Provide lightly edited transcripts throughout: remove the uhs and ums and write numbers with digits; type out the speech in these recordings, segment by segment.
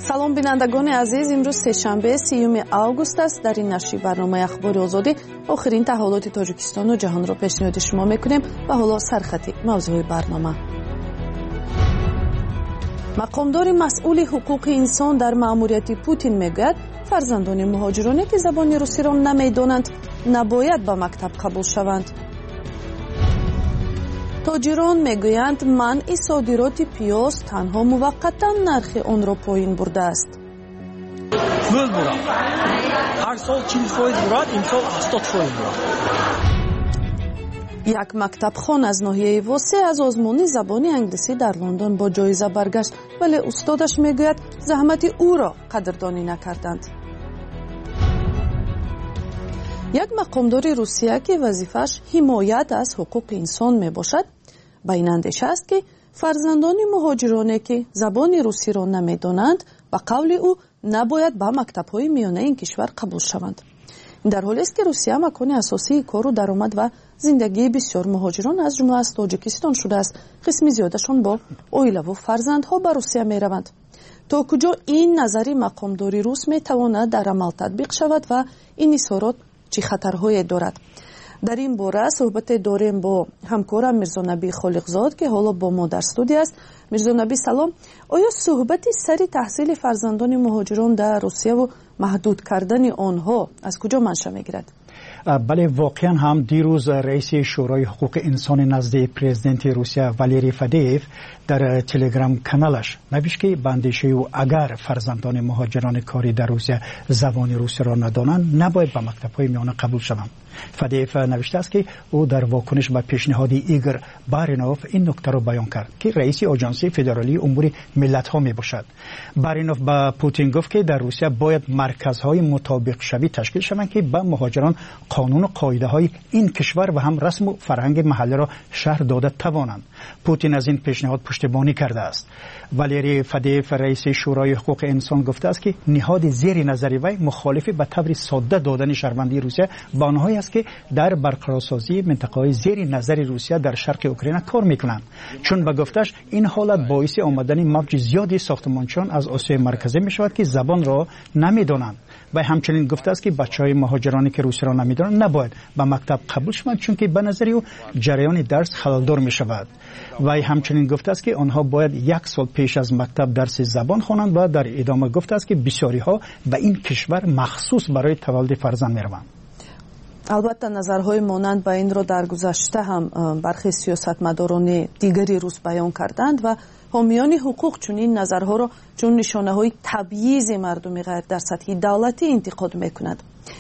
салом бинандагони азиз, имрӯз сешанбе 30 август аст. дар ин нашри барномаи ахбори озодӣ охирин таҳволоти тоҷикистону ҷаҳонро пешниҳоди шумо мекунем ва ҳоло сархати мавзӯи барнома. мақомдори масъули ҳуқуқи инсон дар маъмурияти Путин мегӯяд, фарзандони муҳоҷироне ки забони русиро намедонанд, набояд ба мактаб қабул шаванд. тоҷирон мегӯянд, манъи содироти пиёз танҳо муваққатан нархи онро поин бурдааст. ҳар сол 40% бурад, имсол 80% бурад. як мактабхон аз ноҳияи восе аз озмуни забони англисӣ дар Лондон бо ҷоиза баргашт, вале устодаш мегӯяд заҳмати ӯро қадрдонӣ накарданд. як мақомдори Русия ки вазифааш ҳимоят аз ҳуқуқи инсон мебошад, ба ин андеша аст ки фарзандони муҳоҷироне ки забони русиро намедонанд, ба қавли ӯ набояд ба мактабҳои миёнаи ин кишвар қабул шаванд. ин дар ҳоле аст ки Русия макони асосии кору даромад ва зиндагии бисёр муҳоҷирон аз ҷумла аз Тоҷикистон шудааст. қисми зиёдашон бо оилаву фарзандҳо ба Русия мераванд. то куҷо ин назари мақомдори рус метавонад дар амал татбиқ шавад ва ин изҳорот чӣ хатарҳое дорад? дар ин бора суҳбате дорем бо ҳамкорам Мирзонаби Холиқзод ки ҳоло бо мо дар студия аст. Мирзонаби, салом. оё суҳбати сари таҳсили фарзандони муҳоҷирон дар Русияву маҳдуд кардани онҳо аз куҷо манша мегирад? бале, воқеан ҳам дирӯз раиси шӯрои ҳуқуқи инсони назди президенти Русия Валерий Фадеев дар телеграм каналаш навишт ки ба андешаи ӯ агар фарзандони муҳоҷирони кори дар Русия забони русиро надонанд, набояд ба мактабҳои миёна қабул шаванд. Фадеев навиштааст ки ӯ дар вокуниш ба пешниҳоди Игор Баринов ин нуктаро баён кард ки раиси оҷонсии федералии умури миллатҳо мебошад. Баринов ба Путин гуфт ки дар Русия бояд марказҳои мутобиқшавӣ ташкил шаванд ки ба муҳоҷирон қонуну қоидаҳои ин кишвар ва ҳам расму фарҳанги маҳаллиро шаҳр дода тавонанд. Путин аз ин пешниҳод пуштибонӣ кардааст. Валерий Фадеев раиси шӯрои ҳуқуқи инсон гуфтааст ки ниҳоди зери назари вай мухолифи ба таври содда додани шаҳрвандии Русия ба онҳое аст ки дар барқарорсозии минтақаҳои зери назари Русия дар шарқи Украина кор мекунанд. чун ба гуфташ ин ҳолат боиси омадани мавҷи зиёди сохтмончиён аз Осиёи марказӣ мешавад ки забонро намедонанд. вай ҳамчунин гуфтааст ки бачаҳои муҳоҷироне ки русиро намедонанд набояд ба мактаб қабул шаванд, чунки ба назари ӯ ҷараёни дарс халалдор мешавад. вай ҳамчунин гуфтааст ки онҳо бояд 1 сол пеш аз мактаб дарси забон хонанд ва дар идома гуфтааст ки бисёриҳо ба ин кишвар махсус барои таваллуди фарзанд мераванд. албатта назарҳои монанд ба инро дар гузашта ҳам бархи сиёсатмадорони дигари рус баён карданд ва ҳомиёни ҳуқуқ чунин назарҳоро чун нишонаҳои табйизи мардуми ғайр дар сатҳи давлатӣ интиқод мекунад.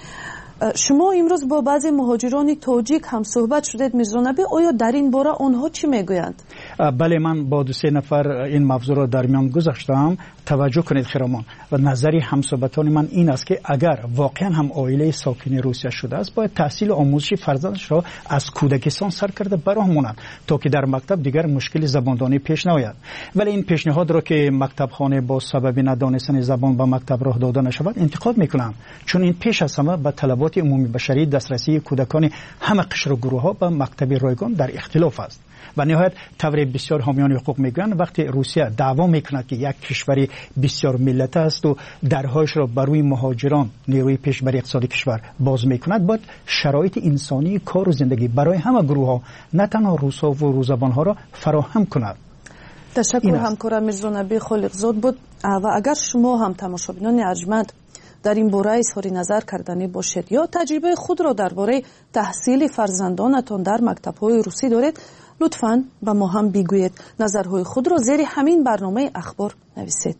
шумо имрӯз бо баъзе муҳоҷирони тоҷик ҳам суҳбат шудед, Мирзонаби, оё дар ин бора онҳо чӣ мегӯянд? бале, ман бо 2-3 нафар ин мавзӯъро дар миён гузаштам. таваҷҷӯҳ кунед хиромон, ва назари ҳамсуҳбатони ман ин аст ки агар воқеан ҳам оилаи сокини Русия шудааст, бояд таҳсилу омӯзиши фарзандашро аз кӯдакистон сар карда ба роҳ монанд, то ки дар мактаб дигар мушкили забондонӣ пеш наояд. вале ин пешниҳодро ки мактабхоне бо сабаби надонистани забон ба мактаб роҳ дода нашавад интиқод мекунанд, чун ин пеш аз ҳама ба талаботи умуми башарӣ дастрасии кӯдакони ҳама қишру гурӯҳҳо ба мактаби ройгон дар ихтилоф аст. ва ниҳоят тавре бисёр ҳомиёни ҳуқуқ мегӯянд, вақте Русия даъво мекунад ки як кишвари бисёр миллата асту дарҳояшро ба рӯи муҳоҷирон, нерӯи пешбари иқтисоди кишвар боз мекунад, бояд шароити инсонии кору зиндагӣ барои ҳама гурӯҳҳо, на танҳо русову рӯзабонҳоро фароҳам кунад. ташаккур ҳамкорам Мирзонаби Холиқзод буд. ва агар шумо ҳам тамошобинони арҷманд дар ин бора изҳори назар карданӣ бошед ё таҷрибаи худро дар бораи таҳсили фарзандонатон дар мактабҳои русӣ доред, лутфан ба мо ҳам бигӯед. назарҳои худро зери ҳамин барномаи ахбор нависед.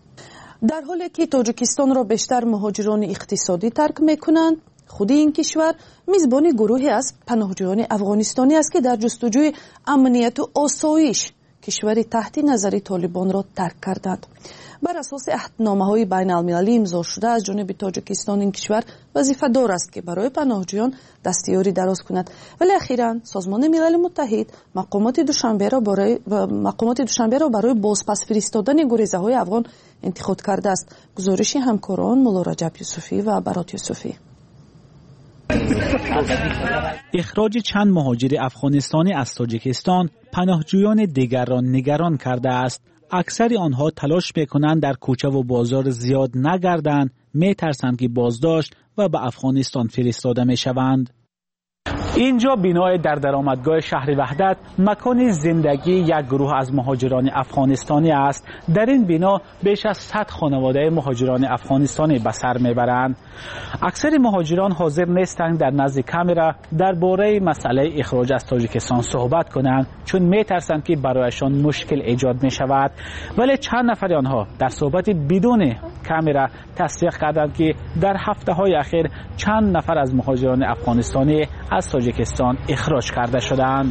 дар ҳоле ки Тоҷикистонро бештар муҳоҷирони иқтисодӣ тарк мекунанд, худи ин кишвар мизбони гурӯҳе аз паноҳҷӯёни афғонистонӣ аст ки дар ҷустуҷӯи амнияту осоиш кишвари таҳти назари Толибонро тарк карданд. бар асоси аҳдномаҳои байналмилалӣ имзо шуда аз ҷониби Тоҷикистон ин кишвар вазифадор аст ки барои паноҳҷӯён дастиёрӣ дароз кунад. вале ахиран Созмони Милали Муттаҳид мақомоти Душанберо барои бозпасфиристодани гурезаҳои афғон интиход кардааст. гузориши ҳамкорон Мулло Раҷаб Юсуфӣ ва Барот Юсуфӣ. اخراج چند مهاجر افغانستانی از تاجیکستان پناهجویان دیگر را نگران کرده است. اکثر آنها تلاش میکنند در کوچه و بازار زیاد نگردند، میترسند که بازداشت و به افغانستان فرستاده میشوند. اینجا بینای در درآمدگاه شهر وحدت مکان زندگی یک گروه از مهاجران افغانستانی است. در این بنا بیش از 100 خانواده مهاجران افغانستانی به سر میبرند. اکثر مهاجران حاضر نیستند در نزد کامرا درباره مسئله اخراج از تاجیکستان صحبت کنند، چون میترسند که برایشان مشکل ایجاد میشود. ولی چند نفر آنها در صحبت بدون کامرا تصدیق کردند که در هفته‌های اخیر چند نفر از مهاجران افغانستانی از تاجیکستان اخراج کرده شدند.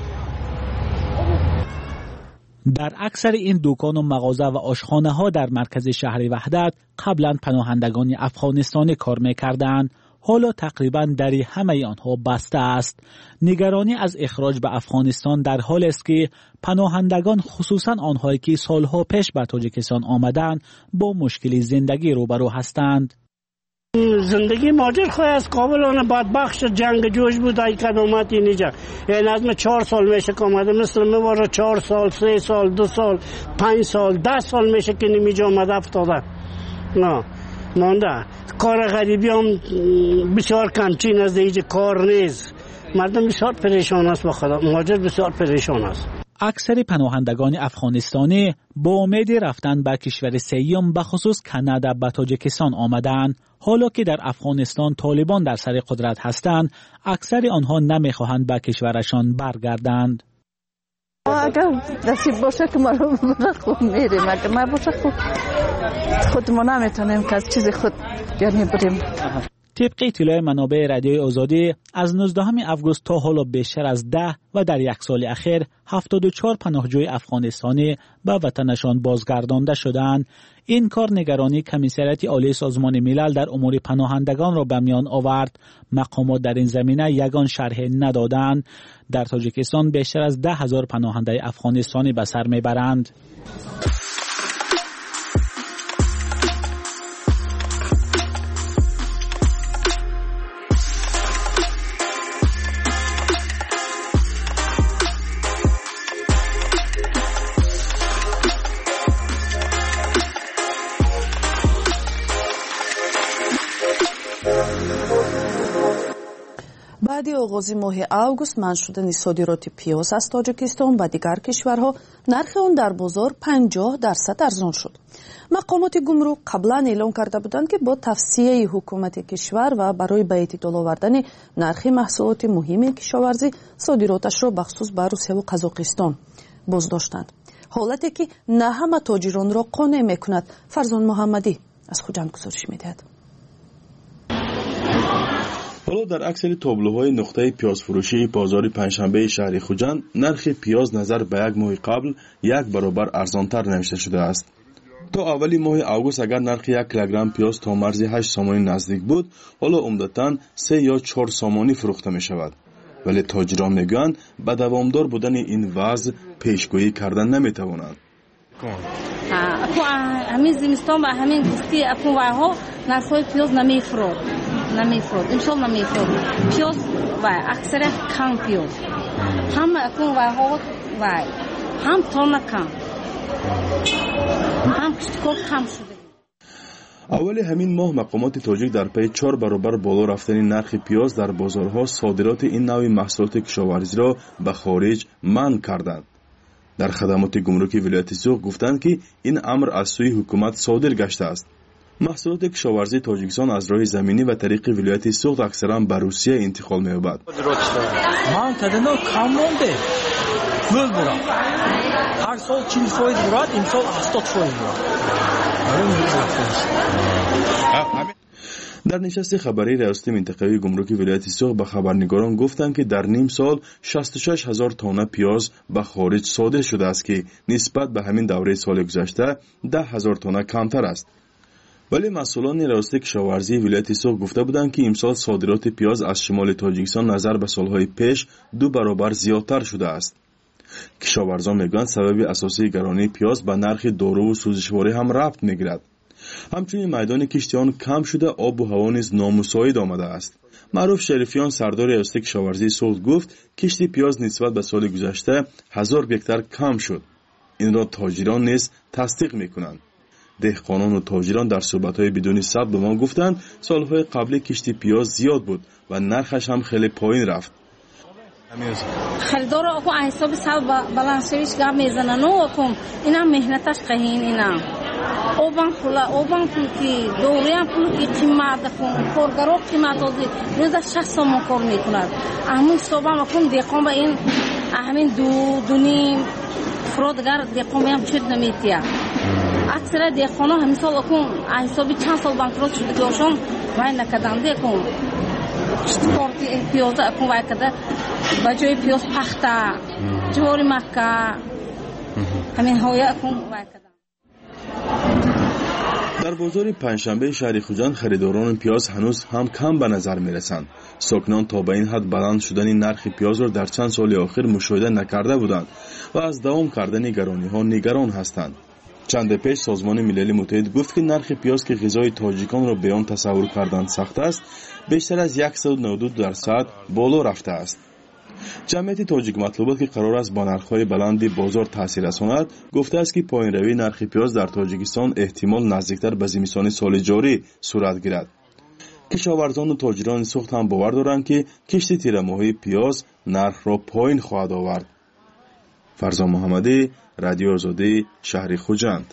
در اکثر این دکان و مغازه و آشخانه ها در مرکز شهر وحدت قبلا پناهندگان افغانستانی کار می‌کردند. حالا تقریبا دری همه آنها بسته است. نگرانی از اخراج به افغانستان در حال است که پناهندگان، خصوصا آنهایی که سالها پیش به تاجیکستان آمدند، با مشکل زندگی روبرو هستند. زندگی ماجر خواهی از کابلان بدبخش جنگ جوش بود ای که اومد اینجا. این از 4 سال میشه که آمده، مثل میواره 4 سال 3 سال 2 سال 5 سال 10 سال میشه که نمیجا آمده افتاده. نه مانده کار غریبی هم بسیار کمچین از اینجا کار نیست. مردم بسیار پریشان است، بخدا ماجر بسیار پریشان است. اکثر پناهندگان افغانستانی با امید رفتن به کشور سوم به خصوص کانادا به تاجیکستان آمدند. حالا که در افغانستان طالبان در سر قدرت هستند، اکثر آنها نمیخواهند به کشورشان برگردند. اگر نصیب باشه که ما رو خود میریم، اگر ما باشه خود ما نمیتونیم که از چیز خود یعنی بریم. طبق اطلاع منابع رادیوی آزادی از 19 آگوست تا حالا بیشتر از 10 و در یک سال اخیر 74 پناهجوی افغانستانی به وطنشان بازگردانده شدند. این کار نگرانی کمیسریت عالی سازمان ملل در امور پناهندگان را به میان آورد. مقامات در این زمینه یگان شرح ندادند. در تاجیکستان بیشتر از 10,000 پناهنده افغانستانی به سر میبرند. بعد آغاز ماه آگوست منع شدن صادرات پیاز از تاجیکستان به دیگر کشورها، نرخ آن در بازار 50% ارزان شد. مقامات گمرک قبلا اعلام کرده بودند که با توصیه حکومت کشور و برای به اعتدال آوردن نرخ محصولات مهم کشاورزی صادراتش را بخصوص به روسیه و قزاقستان بازداشتند. حالتی که نه همه تاجران را قانع میکند. فرزان محمدی از خوجند گزارش میدهد. حالا در اکثر تابلوهای نقطه پیاز فروشی بازار پنجشنبه شهر خوجند نرخ پیاز نظر به یک ماه قبل 1 برابر ارزانتر نوشته شده است. تا اولی ماه آگوست اگر نرخ 1 کیلوگرم پیاز تا مرز 8 سامانی نزدیک بود، حالا عمدتاً 3 یا 4 سامانی فروخته می شود. ولی تاجران میگویند به دوامدار بودن این وضع پیشگویی کردن نمی توانند. همین زمستان و همین گستی اپوها نرخ‌های پیاز نمیفروخت امسال نمیفروخت پیاز و اکثر کم پیاز هم اپوها و هم تون کم هم کم شده. اولی همین ماه مقامات تاجیک در پی 4 برابر بالا رفتن نرخ پیاز در بازارها صادرات این نوع محصولات کشاورزی را به خارج منع کردند. در خدمات گمرکی ولایت سوق گفتند که این امر از سوی حکومت صادر گشته است. محصولات کشاورزی تاجیکستان از راه زمینی و طریق ولایت سوق اکثرا به روسیه انتقال می‌یابد. من تدنا کم مونده. گل برام. هر سال 40% برات، امسال 80% برات. در نشست خبری ریاست منطقه‌ای گمرکی ولایت سوق به خبرنگاران گفتند که در نیم سال 66,000 تن پیاز به خارج صادر شده است که نسبت به همین دوره سال گذشته 10,000 تن کمتر است. ولی مسئولان ریاست کشاورزی ولایت سوق گفته بودند که امسال صادرات پیاز از شمال تاجیکستان نظر به سالهای پیش 2 برابر زیادتر شده است. کشاورزان میگویند سبب اساسی گرانی پیاز به نرخ دارو و سوزشواری هم ربط میگیرد. همچنین میدان کشتیان کم شده، آب و هوا نیز نامساعد آمده است. معروف شریفیان سردار ریاست کشاورزی سوق گفت کشت پیاز نسبت به سال گذشته 1000 گکتار کم شد. این را تاجران نیز تصدیق میکنند. دهقانان و تاجران در صحبت‌های بدون ثبت به ما گفتند سالهای قبلی کشت پیاز زیاد بود و نرخش هم خیلی پایین رفت. خریدار اکو حساب سال بالانسویش گام میزنن و اکو اینا مهنتش قهین اینا اوبان پول کی دوریان پول کی قیمت کن کارگرا قیمت دادی روز 6 سوم کار میکنند همون صبح اکو دهقان با این همین دونی فرودگار دهقان هم چود نمیتیا اکثر دهقانا همین سال اکو حسابی چند سال بانکروت شده گوشون وای نکردن دهقان کارتی پیاز اکو وای کرده با جای پیاز پخته جوری مکه همین هویا اکو وای کرده. در بازار پنجشنبه شهر خوجند خریداران پیاز هنوز هم کم به نظر می رسند. ساکنان تا به این حد بلند شدن نرخ پیاز را در چند سال اخیر مشاهده نکرده بودند و از دوام کردن گرانی ها نگران هستند. چند پیش سازمان ملل متحد گفت که نرخ پیاز که غذای تاجیکان را به آن تصور کردن سخت است بیشتر از 192% بالا رفته است. جمعیت تاجیک مطلوبات که قرار است با نرخ‌های بلند بازار تاثیر رساند گفته است که پایین روی نرخ پیاز در تاجیکستان احتمال نزدیکتر به زمستان سال جاری صورت گیرد. کشاورزان و تاجران سوخت هم باور دارند که کشت تیر ماهی پیاز نرخ را پایین خواهد آورد. فرزان محمدی، رادیو آزادی، شهر خوجند.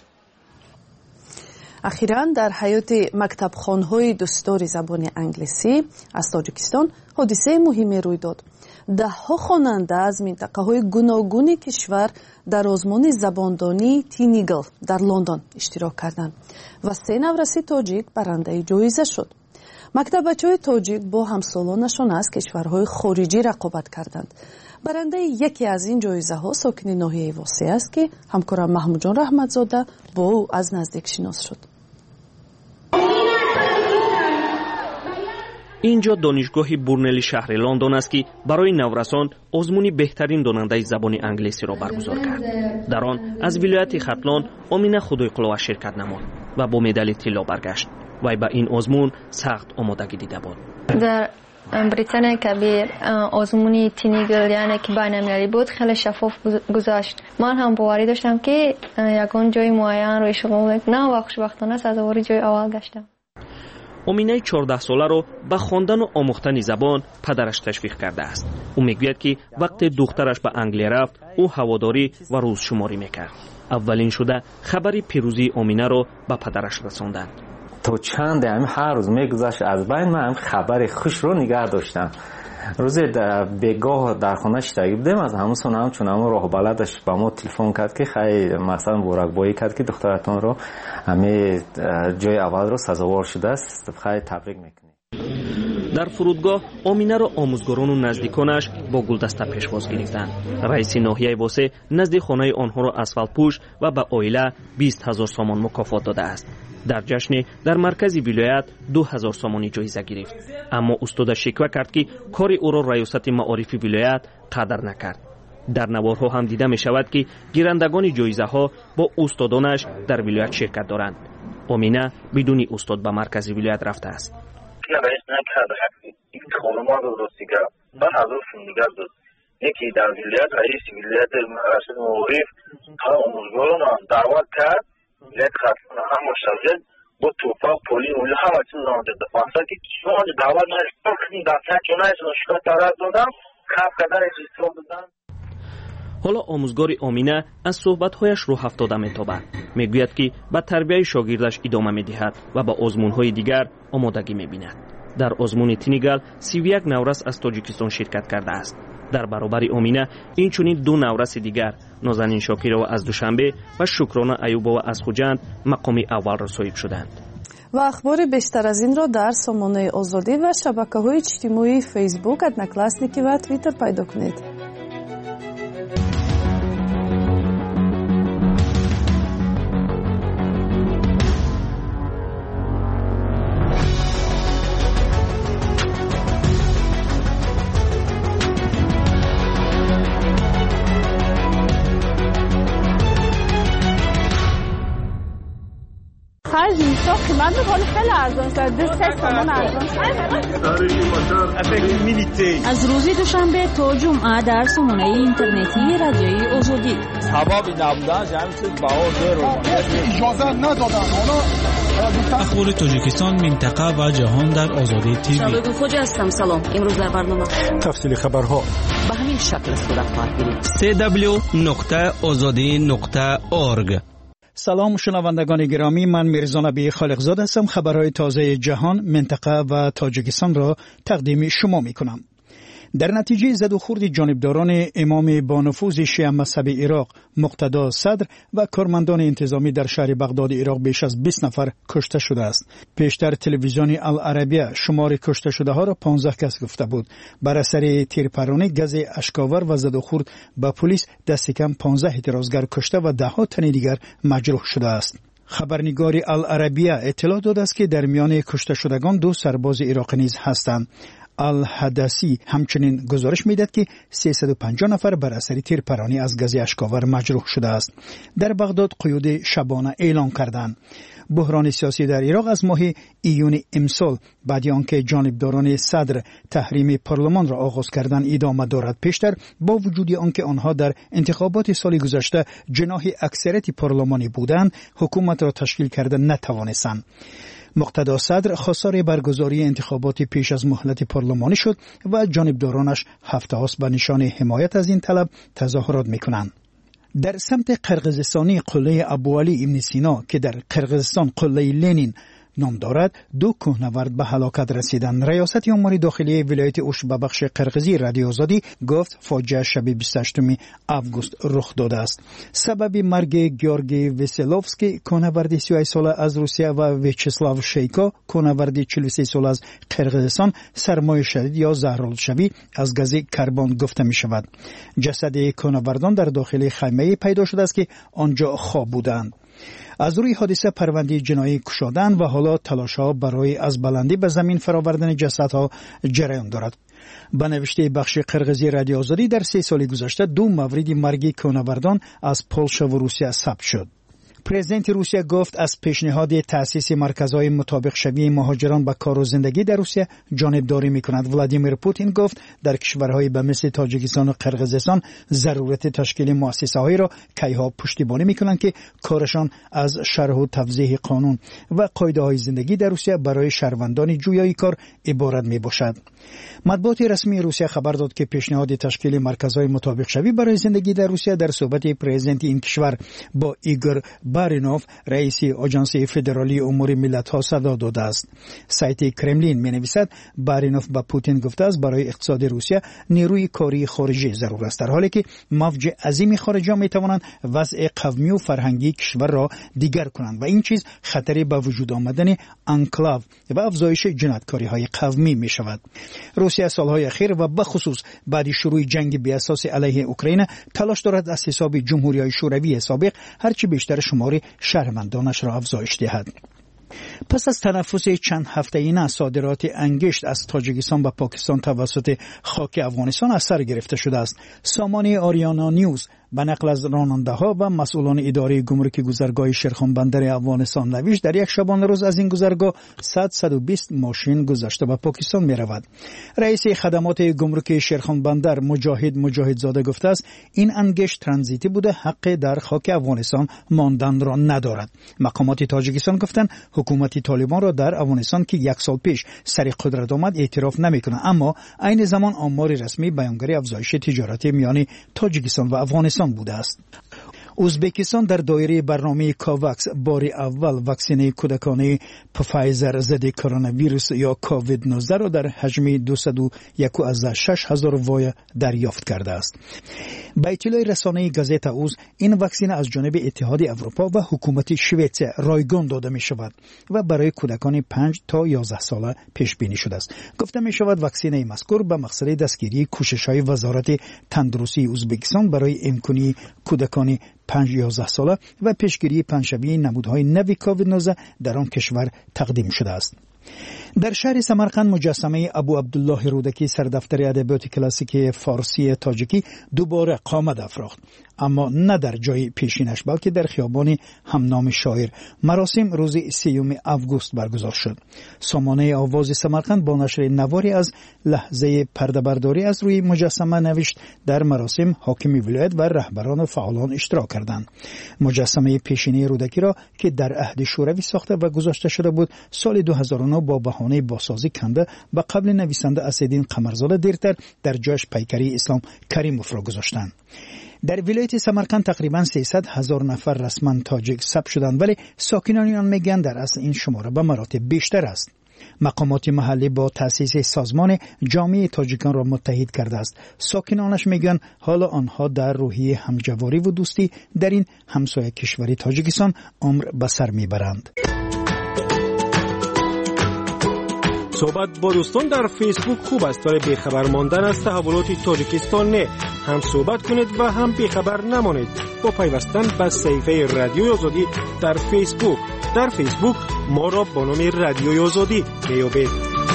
اخیراً در حیات مکتبخانه‌های دستور زبان انگلیسی از تاجیکستان حادثه مهمی روی داد. ده‌ها خواننده از منطقه‌های گوناگون کشور در آزمون زباندانی تینیگل در لندن اشتراک کردند و 3 نورسی تاجیک برنده جایزه شد. مکتب بچه‌های تاجیک با همسالانشان از کشورهای خارجی رقابت کردند. برنده یکی از این جایزه‌ها ساکن ناحیه واسه است که همکارم محمود جان رحمتزاده با او از نزدیک شناس شد. اینجا دانشگاه بورنلی شهر لندن است که برای نورسان آزمون بهترین داننده زبان انگلیسی را برگزار کرد. در آن از ولایت ختلان امینه خدایقلوه شرکت نمود و با مدال طلا برگشت. وی به این آزمون سخت آمادگی دیده بود. در بریتانیا کبیر آزمونی تینیگل یعنی که بین‌المللی بود خیلی شفاف گذشت. من هم باوری داشتم که یکان جای معین روی شغل نه و خوشبختانه سزاوار جای اول گشتم. امینه 14 ساله رو به خواندن و آموختن زبان پدرش تشویق کرده است. او میگوید که وقتی دخترش به انگلیس رفت او هواداری و روزشماری میکرد. اولین شده خبری پیروزی امینه رو به پدرش رساندند. تو چند هر روز میگذشت از بین من خبر خوش رو نگه داشتم. روزی بگاه در خانه شتایی بودیم از همون سنم چون همون راه بلدش با ما تلفن کرد که خیلی مثلا بورکبایی کرد که دخترتان رو همه جای اول رو سزاوار شده است خیلی تبریک میکنیم. در فرودگاه امینه را آموزگاران و نزدیکانش با گلدسته پیشواز گرفتند. رئیس ناحیه واسه نزد خانه آنها را اسفالت پوش و به عائله 20,000 سامان مکافات داده است. در جشن در مرکز ولایت 2,000 سامانی جایزه گرفت. اما استاد شکوه کرد که کار او را ریاست معارف ولایت قدر نکرد. در نوارها هم دیده می شود که گیرندگان جایزه ها با استادانش در ولایت شرکت دارند. امینه بدون استاد به مرکز ولایت رفته است. یکی در ولایت رئیس ولایت مراسم معارف ها آموزگاران دعوت کرد ولایت ختلان هم مشاهد با توفاق پولی اولی همه چیز رانده دفانسا که شما دعوت نشتر کنیم دفعه چونه ایسان شکر ترد دادم کف کدر اجیستان دادم. حالا آموزگار امینه از صحبت‌هایش رو هفتاده می‌تابد. میگوید که به تربیت شاگردش ادامه می‌دهد و به آزمون‌های دیگر آمادگی می‌بیند. در آزمون تینیگل 31 نورس از تاجیکستان شرکت کرده است. در برابر امینه این چونین 2 نورس دیگر نازنین شاکرova از دوشنبه و شکرانه ایوبova از خوجند مقام اول را صاحب شدند. و اخبار بیشتر از این را در سامانه آزادی و شبکه‌های اجتماعی فیسبوک، ادناکلاسنیکی و توییتر پیدا کنید. خرج اینجا قیمت ولی خیلی ارزان است. 2-3 تومان ارزان است. از روز دوشنبه تا جمعه در سامانه اینترنتی رادیوی آزادی. سبب نبودن همین چیز بهار اجازه ندادن. اخبار تاجیکستان، منطقه و جهان در آزادی تیوی. شباب فوجی هستم. سلام. امروز در برنامه تفصیل خبرها به همین شکل صورت خواهد گرفت. www.azadi.org. سلام شنوندگان گرامی، من میرزا نبی خالقزاده هستم. خبرهای تازه جهان، منطقه و تاجیکستان را تقدیم شما میکنم. در نتیجه زد و خورد جانبداران امام با نفوذ شیعه مذهب عراق مقتدا صدر و کارمندان انتظامی در شهر بغداد عراق بیش از 20 نفر کشته شده است. پیشتر تلویزیون العربیه شمار کشته شده ها را 15 کس گفته بود. بر اثر تیرپرانی، گاز اشکاور و زد و خورد به پلیس دست کم 15 اعتراضگر کشته و 10 تن دیگر مجروح شده است. خبرنگار العربیه اطلاع داده است که در میان کشته شدگان 2 سرباز عراقی نیز هستند. الحدثی همچنین گزارش میدهد که 350 نفر بر اثر تیرپرانی از گاز اشکاور مجروح شده است. در بغداد قیود شبانه اعلام کردند. بحران سیاسی در عراق از ماه ایون امسال بعد آنکه جانبداران صدر تحریم پارلمان را آغاز کردند ادامه دارد. پیشتر با وجود آنکه آنها در انتخابات سال گذشته جناح اکثریت پارلمانی بودند، حکومت را تشکیل کرده نتوانستند. مقتدا صدر خواستار برگزاری انتخابات پیش از مهلت پارلمانی شد و جانبدارانش هفته هاست به نشان حمایت از این طلب تظاهرات میکنند. در سمت قرقیزستانی قله ابوعلی ابن سینا که در قرقیزستان قله لنین نام دارد، 2 کوهنورد به هلاکت رسیدند. ریاست امور داخلی ولایت اوش به بخش قرقیزی رادیو آزادی گفت فاجعه شب 28 آگوست رخ داده است. سبب مرگ گیورگی وسلوفسکی کوهنورد 38 ساله از روسیه و ویچسلاو شیکا کوهنورد 43 ساله از قرقیزستان سرمای شدید یا زهرالشوی از گاز کربن گفته می شود. جسد کوهنوردان در داخل خیمه پیدا شده است که آنجا خواب بودند. از روی حادثه پرونده جنایی گشادند و حالا تلاش‌ها برای از بلندی به زمین فراوردن جسدها جریان دارد. به نوشته بخش قرقیزی رادیو آزادی در 3 سال گذشته 2 مورد مرگ کوهنوردان از پولشا و روسیه ثبت شد. پرزیدنت روسیه گفت از پیشنهاد تأسیس مرکزهای مطابق شوی مهاجران به کار و زندگی در روسیه جانبداری می‌کند. ولادیمیر پوتین گفت در کشورهای به مثل تاجیکستان و قرقیزستان ضرورت تشکیل مؤسسه‌هایی را کیها پشتیبانی می‌کنند که کارشان از شرح و توضیح قانون و قاعده‌های زندگی در روسیه برای شهروندان جویای کار عبارت میباشد. مطبوعات رسمی روسیه خبر داد که پیشنهاد تشکیل مرکزهای مطابق شوی برای زندگی در روسیه در صحبت پرزیدنت این کشور با ایگور بارینوف رئیس آژانس فدرالی امور ملت‌ها صدا داده است. سایت کرملین می‌نویسد بارینوف با پوتین گفته است برای اقتصاد روسیه نیروی کاری خارجی ضرور است، در حالی که موج عظیم خارجی می‌توانند وضع قومی و فرهنگی کشور را دیگر کنند و این چیز خطری به وجود آمدن انکلاو و افزایش جنایتکاری‌های قومی می‌شود. روسیه سالهای اخیر و به خصوص بعد شروع جنگ بی اساس علیه اوکراین تلاش دارد از حساب جمهوری‌های شوروی سابق هرچی بیشتر شمار شهروندانش را افزایش دهد. پس از تنفس چند هفته‌ای صادرات انگشت از تاجیکستان به پاکستان توسط خاک افغانستان از سر گرفته شده است. سامانه آریانا نیوز به نقل از راننده‌ها و مسئولان اداره گمرک گذرگاه شیرخان بندر افغانستان نوشت در یک شبانه روز از این گذرگاه 120 ماشین گذشته به پاکستان می‌رود. رئیس خدمات گمرک شیرخان بندر مجاهدزاده گفته است این انگشت ترانزیتی بوده، حق در خاک افغانستان ماندن را ندارد. مقامات تاجیکستان گفتند حکومت طالبان را در افغانستان که 1 سال پیش سر قدرت آمد اعتراف نمی‌کند، اما عین زمان آمار رسمی بیانگر افزایش تجارت میان تاجیکستان و افغانستان بوده است. ازبکستان در دایره برنامه کاوکس بار اول واکسن کودکانه پفایزر ضد کرونا ویروس یا کووید 19 را در حجم 201,600 وای دریافت کرده است. به اطلاع رسانه گازتا اوز این واکسن از جانب اتحاد اروپا و حکومت شوئد رایگان داده می شود و برای کودکان 5 تا 11 ساله پیش بینی شده است. گفته می شود واکسن مذکور به مقصد دستگیری کوشش‌های وزارت تندرستی ازبکستان برای امکانی کودکان 5-11 ساله و پیشگیری پنجشنبه نمودهای نوی کووید 19 در آن کشور تقدیم شده است. در شهر سمرقند مجسمه ابو عبدالله رودکی سردفتر ادبیات کلاسیک فارسی تاجیکی دوباره قامت افراخت. اما نه در جای پیشینش بلکه در خیابان همنام شاعر. مراسم روز 3 آگوست برگزار شد. سامانه آواز سمرقند با نشر نواری از لحظه پرده‌برداری از روی مجسمه نوشت در مراسم حاکم ولایت و رهبران و فعالان اشتراک کردند. مجسمه پیشینی رودکی را که در عهد شوروی ساخته و گذاشته شده بود سال 2009 با بهانه بازسازی کنده و قبل نویسنده اسدالدین قمرزاده دیرتر در جایش پیکری اسلام کریموف را گذاشتند. در ولایت سمرقند تقریبا 300,000 نفر رسما تاجیک ثبت شدند، ولی ساکنان آن میگن در اصل این شماره به مراتب بیشتر است. مقامات محلی با تأسیس سازمان جامعه تاجیکان را متحد کرده است. ساکنانش میگن حالا آنها در روحیه همجواری و دوستی در این همسایه کشوری تاجیکستان عمر به سر میبرند. صحبت با دوستان در فیسبوک خوب است، ولی بیخبر ماندن از تحولات تاجیکستان نه. هم صحبت کنید و هم بیخبر نمانید با پیوستن به صفحه رادیوی آزادی در فیسبوک. در فیسبوک ما را با نام رادیوی آزادی میابید.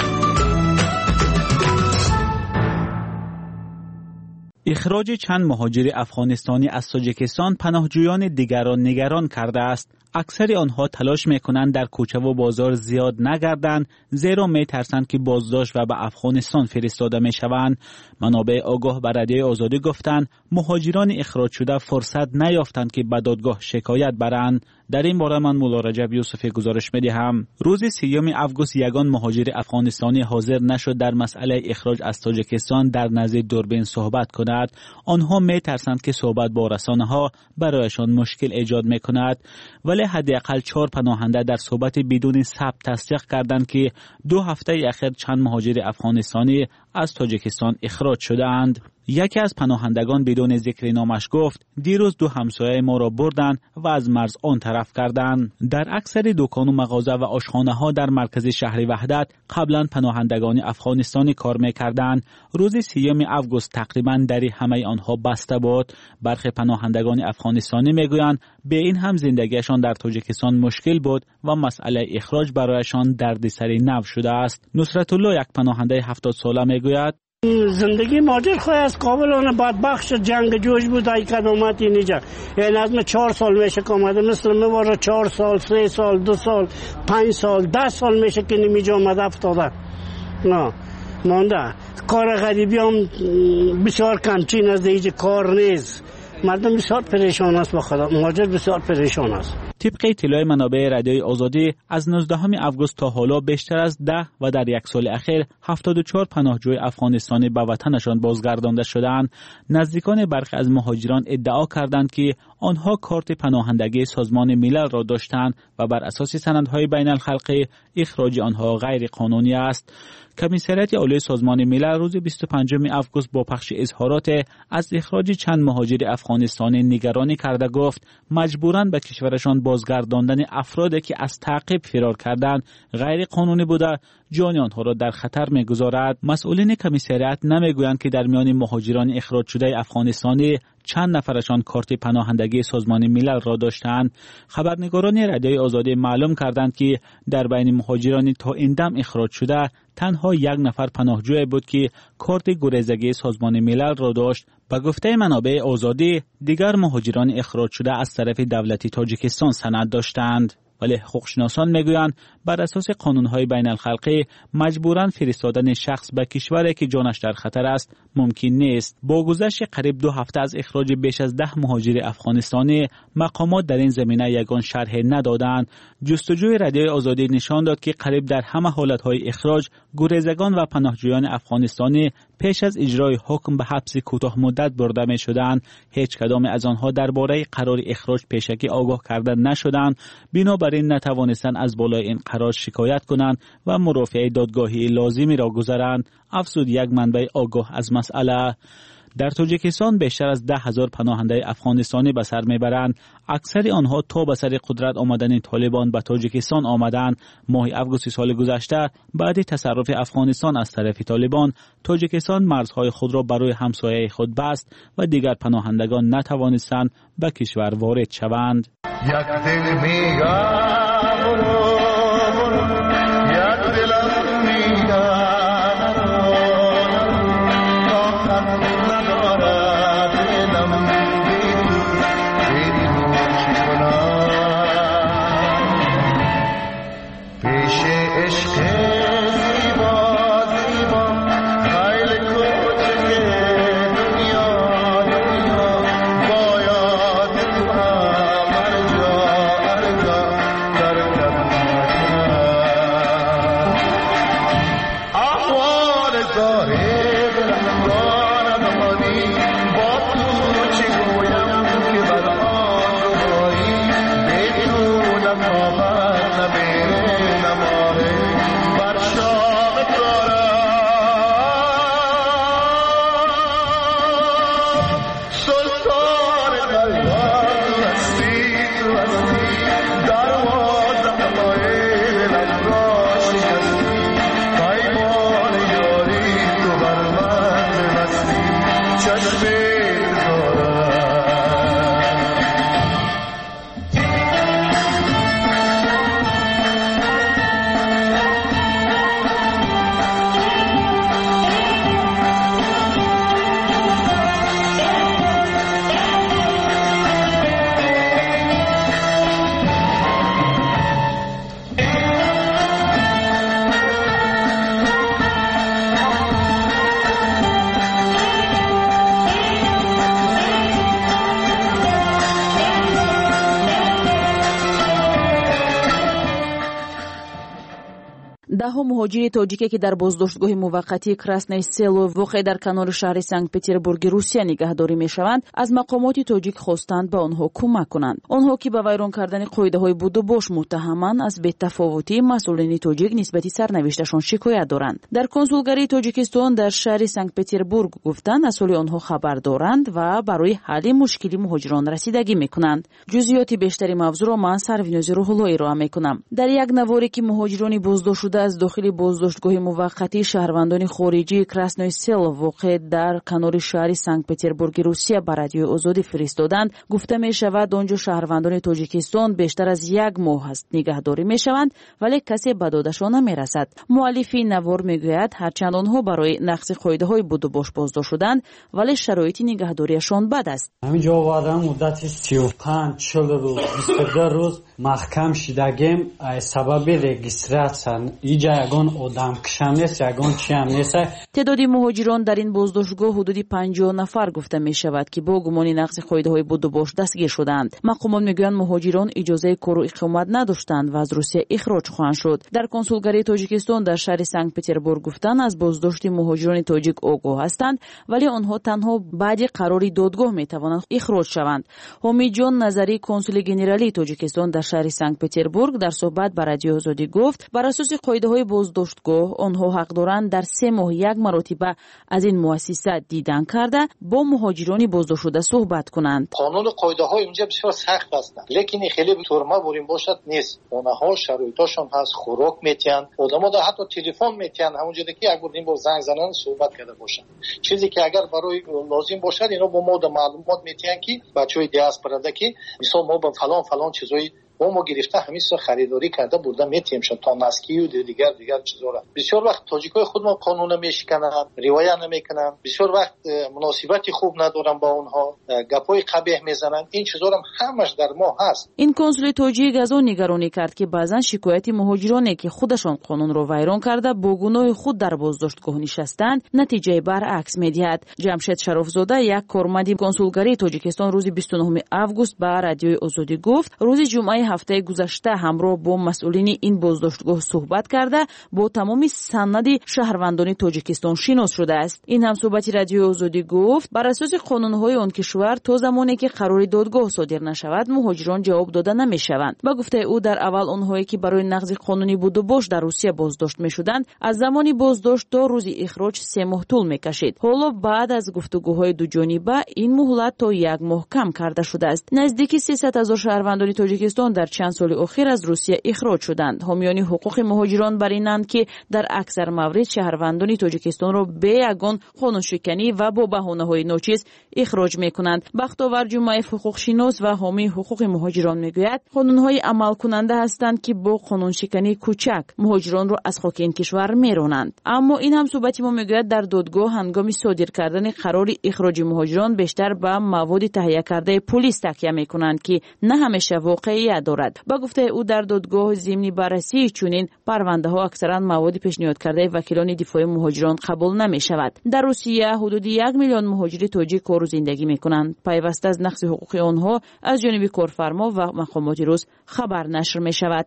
اخراج چند مهاجر افغانستانی از تاجیکستان پناهجویان دیگر را نگران کرده است. اکثر آنها تلاش میکنند در کوچه و بازار زیاد نگردند، زیرا میترسند که بازداشت و به افغانستان فرستاده میشوند. منابع آگاه به رادیوی آزادی گفتند مهاجران اخراج شده فرصت نیافتند که به دادگاه شکایت برند. در این باره من مولا رجب یوسفی گزارش میدهم. روز 3 آگوست یگان مهاجر افغانستانی حاضر نشد در مسئله اخراج از تاجیکستان در نزد دوربین صحبت کند. آنها میترسند که صحبت با رسانه‌ها برایشان مشکل ایجاد میکند، ولی حداقل 4 پناهنده در صحبت بدون ثبت تصدیق کردند که 2 هفته اخیر چند مهاجر افغانستانی از تاجیکستان اخراج شدند. یکی از پناهندگان بدون ذکر نامش گفت دیروز 2 همسایه ما را بردند و از مرز آن طرف کردند. در اکثر دکان و مغازه و آشخانه ها در مرکز شهر وحدت قبلا پناهندگان افغانستانی کار میکردند. روز 3 آگوست تقریبا در همه آنها بسته بود. برخی پناهندگان افغانستانی میگویند به این هم زندگیشان در تاجیکستان مشکل بود و مسئله اخراج برایشان دردسر نو شده است. نصرت الله یک پناهنده 70 ساله میگوید زندگی ماجر خواه از قابلانه بدبخش جنگ جوش بود ای کدامت اینجا. این از من 4 سال میشه که آمده، مثل میواره 4 سال 3 سال 2 سال 5 سال 10 سال میشه که نمیجا آمده افتاده. نه مانده کار غریبی هم بسیار کمچین از دیگه کار نیست. مردم بسیار پریشان است، با خدا ماجر بسیار پریشان است. طبق اطلاع منابع رادیوی آزادی از 19 آگوست تا حالا بیشتر از 10 و در یک سال اخیر 74 پناهجوی افغانستانی به وطنشان بازگردانده شدند. نزدیکان برخی از مهاجران ادعا کردند که آنها کارت پناهندگی سازمان ملل را داشتند و بر اساس سندهای بین الخلقی اخراج آنها غیر قانونی است. کمیسریت عالی سازمان ملل روز 25 آگوست با پخش اظهارات از اخراج چند مهاجر افغانستانی نگرانی کرده گفت مجبوراً به کشورشان بازگرداندن افرادی که از تعقیب فرار کردند غیر قانونی بوده جان آنها را در خطر می‌گذارد. مسئولین کمیسریت نمیگویند که در میان مهاجران اخراج شده افغانستانی چند نفرشان کارت پناهندگی سازمان ملل را داشتند. خبرنگاران رادیوی آزادی معلوم کردند که در بین مهاجران تا این دم اخراج شده تنها 1 نفر پناهجوی بود که کارت گریزگی سازمان ملل را داشت. به گفته منابع آزادی دیگر مهاجران اخراج شده از طرف دولت تاجیکستان سند داشتند. ولی حقوقشناسان میگویند بر اساس قانونهای بین الخلقی مجبوراً فرستادن شخص به کشوری که جانش در خطر است ممکن نیست. با گذشت قریب 2 هفته از اخراج بیش از 10 مهاجر افغانستانی مقامات در این زمینه یگان شرح ندادند. جستجوی رادیوی آزادی نشان داد که قریب در همه حالتهای اخراج گریزگان و پناهجویان افغانستانی پیش از اجرای حکم به حبس کوتاه مدت برده می شدند. هیچ کدام از آنها درباره قرار اخراج پیشکی آگاه کرده نشدند. بنابراین نتوانستند از بالای این قرار شکایت کنند و مرافعه دادگاهی لازمی را گذارند. افزود یک منبع آگاه از مسئله. در تاجیکستان بیشتر از 10,000 پناهنده افغانستانی به سر میبرند. اکثر آنها تا به سر قدرت آمدن طالبان به تاجیکستان آمدند. ماه آگوست سال گذشته بعد تصرف افغانستان از طرف طالبان تاجیکستان مرزهای خود را برای همسایه خود بست و دیگر پناهندگان نتوانستند به کشور وارد شوند. یک دل даҳо муҳоҷири тоҷике ки дар боздоштгоҳи муваққатии Красное Село воқеъ дар канори шаҳри Санкт-Петербурги Русия нигаҳдорӣ мешаванд, аз мақомоти тоҷик хостанд ба онҳо кӯмак кунанд. Онҳо ки ба вайрон кардани қоидаҳои будубош муттаҳаманд, аз бетафовутии масъулини тоҷик нисбати сарнавишташон шикоят доранд. дар консулгарии Тоҷикистон дар шаҳри Санкт-Петербург гуфтанд аз ҳоли онҳо хабар доранд ва барои ҳалли мушкили муҳоҷирон расидагӣ мекунанд. ҷузъиёти бештари мавзӯъро ман Сарвинози Рӯҳулло ироа мекунам. дар як наворе ки муҳоҷирони боздоштшуда از داخل بازداشتگاه موقتی شهروندان خارجی کراسنوی سل واقع در کنار شهر سنت پترزبورگ روسیه به رادیوی آزادی فرستادند. گفته می شود آنجا شهروندان تاجیکستان بیشتر از یک ماه است نگهداری می شوند ولی کسی به دادشان نمی رسد. مؤلف این نوار می گوید هرچند آنها برای نقض قاعده های بودوباش بازداشت شدند ولی شرایط نگهداریشان بد است. همینجا آوردم مدت 35-40 روز 22 روز محکم شدگیم سبب رجیستراسیون اینجا یگان آدم کشم نیست یگان چی هم نیست. تعداد مهاجران در این بازداشتگاه حدود 50 نفر گفته می شود که با گمان نقض قاعده های بودوباش دستگیر شدند. مقامات میگویند مهاجران اجازه کار و اقامت نداشتند و از روسیه اخراج خواهند شد. در کنسولگری تاجیکستان در شهر سنت پترزبورگ گفتند از بازداشت مهاجران تاجیک آگاه هستند ولی آنها تنها بعد قرار دادگاه می توانند اخراج شوند. حامد جان نظری کنسول گنرالی تاجیکستان در شهر سنت پترزبورگ در صحبت با رادیو آزادی گفت بر اساس قاعده های بازداشتگاه آنها حق دارند در 3 ماه یک مرتبه از این مؤسسه دیدن کرده با مهاجران بازداشت شده صحبت کنند. قانون و قاعده های اینجا بسیار سخت هستند لیکن خیلی تورما بریم باشد نیست. اونها شرایطشون هست خوراک میتین آدم‌ها در حتی تلفن میتین همونجوری که اگر این با زنگ زنان صحبت کرده باشن چیزی که اگر برای لازم باشد اینا با ما معلومات میتین که بچهای دیاسپورا که مثلا ما با فلان چیزای ما گرفته همین سو خریداری کرده بوده میتیم شد تا مسکی و دیگر چیزا را بسیار وقت تاجیکای خود ما قانون میشکنن روایت نمیکنن بسیار وقت مناسبتی خوب ندارن با اونها گپای قبیح میزنن این چیزا هم همش در ما هست. این کنسول تاجیک از اون نگرانی کرد که بعضن شکایت مهاجرانی که خودشان قانون رو ویران کرده با گناه خود در بازداشتگاه نشستند نتیجه برعکس میدهد. جمشید شرافزاده یک کارمند کنسولگری تاجیکستان روز 29 آگوست به رادیوی آزادی گفت روز جمعه هفته گذشته همراه با مسئولین این بازداشتگاه صحبت کرده با تمام سند شهروندان تاجیکستان شناس شده است. این هم صحبت رادیو آزادی گفت بر اساس قانون‌های آن کشور تا زمانی که قرار دادگاه صادر نشود مهاجران جواب داده نمی‌شوند. با گفته او در اول آنهایی که برای نقض قانونی بودوباش در روسیه بازداشت می‌شدند از زمانی بازداشت تا روز اخراج 3 ماه طول می‌کشید. حالا بعد از گفتگوهای دو جانبه این مهلت تا 1 ماه کم کرده شده است. نزدیک 300,000 شهروندان تاجیکستان در چند سال اخیر از روسیه اخراج شدند. حامیان حقوق مهاجران بر اینند که در اکثر موارد شهروندان تاجیکستان را به یگان قانونشکنی و با بهانه‌های ناچیز اخراج می‌کنند. بختاور جمعه حقوق شناس و حامی حقوق مهاجران میگوید قانون‌های عمل کننده هستند که با قانونشکنی کوچک مهاجران را از خاک این کشور میرانند. اما این هم صحبت ما میگوید در دادگاه هنگام صادر کردن قرار اخراج مهاجران بیشتر به مواد تهیه کرده پلیس تکیه می‌کنند که نه همیشه واقعیت دارد. با گفته او در دادگاه ضمن بررسی چنین پرونده ها اکثرا مواد پیشنهاد کرده وکیلان دفاع مهاجران قبول نمی شود. در روسیه حدود 1 میلیون مهاجر تاجیک کار و زندگی می کنند. پیوسته از نقض حقوق آنها از جانب کارفرما و مقامات روس خبر نشر می شود.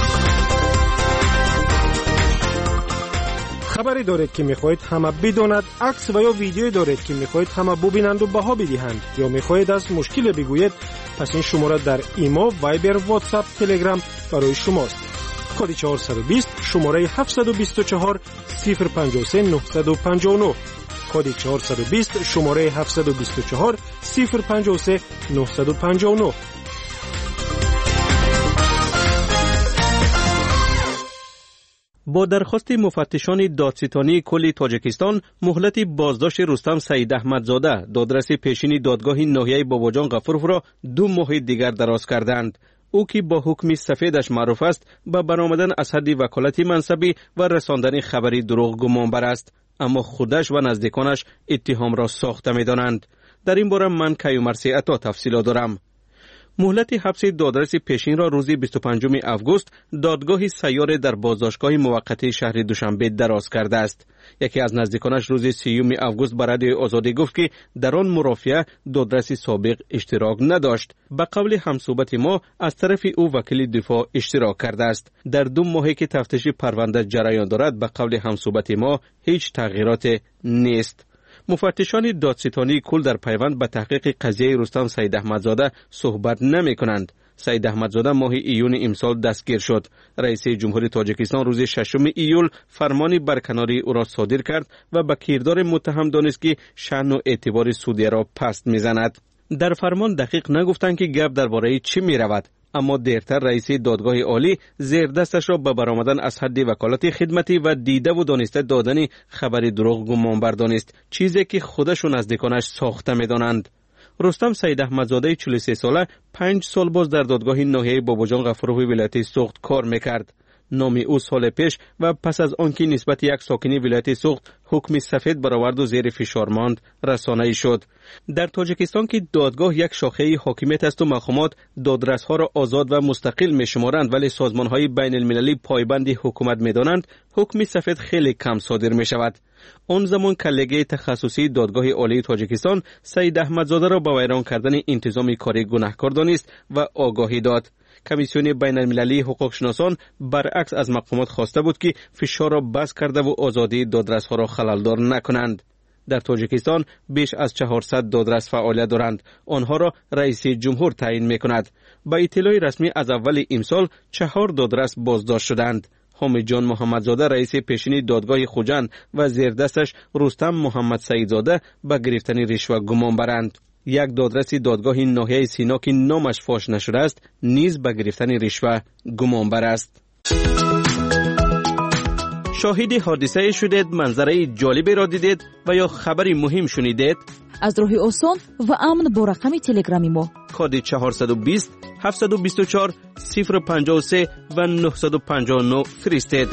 خبری دارید که میخواهید همه بداند، عکس و یا ویدیویی دارید که میخواهید همه ببینند و بها بدهند، یا میخواهید از مشکل بگویید، پس این شماره در ایما، وایبر، واتساپ، تلگرام برای شماست. کد 420 شماره 724 053 959. کد 420 شماره 724 053 959. با درخواست مفتشان دادستانی کل تاجیکستان، مهلت بازداشت رستم سعید احمدزاده، دادرس پیشین دادگاه ناحیه باباجان غفورov را 2 ماه دیگر دراز کردند. او که با حکم سفیدش معروف است، به برآمدن از حد وکالت منصبی و رساندن خبری دروغ گمانبر است، اما خودش و نزدیکانش اتهام را ساخته می‌دانند. در این باره من کیومرثی عطا تفصیلات دارم. مهلت حبس دادرس پیشین را روز 25 آگوست دادگاه سیار در بازداشتگاه موقتی شهر دوشنبه دراز کرده است. یکی از نزدیکانش روز 30 آگوست به رادیو آزادی گفت که در آن مرافعه دادرس سابق اشتراک نداشت. به قول همصحبت ما، از طرف او وکیل دفاع اشتراک کرده است. در 2 ماهی که تفتیش پرونده جریان دارد، به قول همصحبت ما هیچ تغییرات نیست. مفتشان دادستانی کل در پیوند به تحقیق قضیه رستم سعید احمدزاده صحبت نمی کنند. سعید احمدزاده ماه ایون امسال دستگیر شد. رئیس جمهوری تاجیکستان روز 6 ایول فرمانی برکناری او را صادر کرد و به کردار متهم دانست که شأن و اعتبار سعودیه را پست میزند. در فرمان دقیق نگفتند که گپ درباره چی می رود، اما دیرتر رئیس دادگاه عالی زیر دستش را به برآمدن از حد وکالت خدمتی و دیده و دانسته دادن خبر دروغ گمانبر دانست، چیزی که خودش و نزدیکانش ساخته می‌دانند. رستم سعید احمدزاده 43 ساله 5 سال باز در دادگاه ناحیه باباجان غفورov ولایت سوخت کار می‌کرد. نام او سال پیش و پس از آنکه نسبت یک ساکنی ولایت سوخت حکم سفید برآورد و زیر فشار ماند رسانه‌ای شد. در تاجیکستان که دادگاه یک شاخه حاکمیت است و مقامات دادرس‌ها را آزاد و مستقل می‌شمارند ولی سازمان‌های بین‌المللی پایبند حکومت می‌دانند، حکم سفید خیلی کم صادر می‌شود. آن زمان کلگه تخصصی دادگاه عالی تاجیکستان سعید احمدزاده را به ویران کردن انتظام کاری گناهکار دانست و آگاهی داد. کمیسیون بین المللی حقوق شناسان برعکس از مقامات خواسته بود که فشار را بس کرده و آزادی دادرس‌ها را خللدار نکنند. در تاجیکستان بیش از 400 دادرس فعالیت دارند. آنها را رئیس جمهور تعیین می‌کند. با اطلاع رسمی از اول امسال 4 دادرس بازداشت شدند. حامد جان محمدزاده رئیس پیشین دادگاه خوجند و زیردستش رستم محمد سعیدزاده به گرفتن رشوه گمان برند. یک دادرس دادگاه ناحیه سینا که نامش فاش نشده است نیز به گرفتن رشوه گمان بر است. شاهد حادثه شدید، منظره جالبی را دیدید و یا خبری مهم شنیدید؟ از راه آسان و امن با رقم تلگرامی ما کد 420 724 053 و 959 فرستید.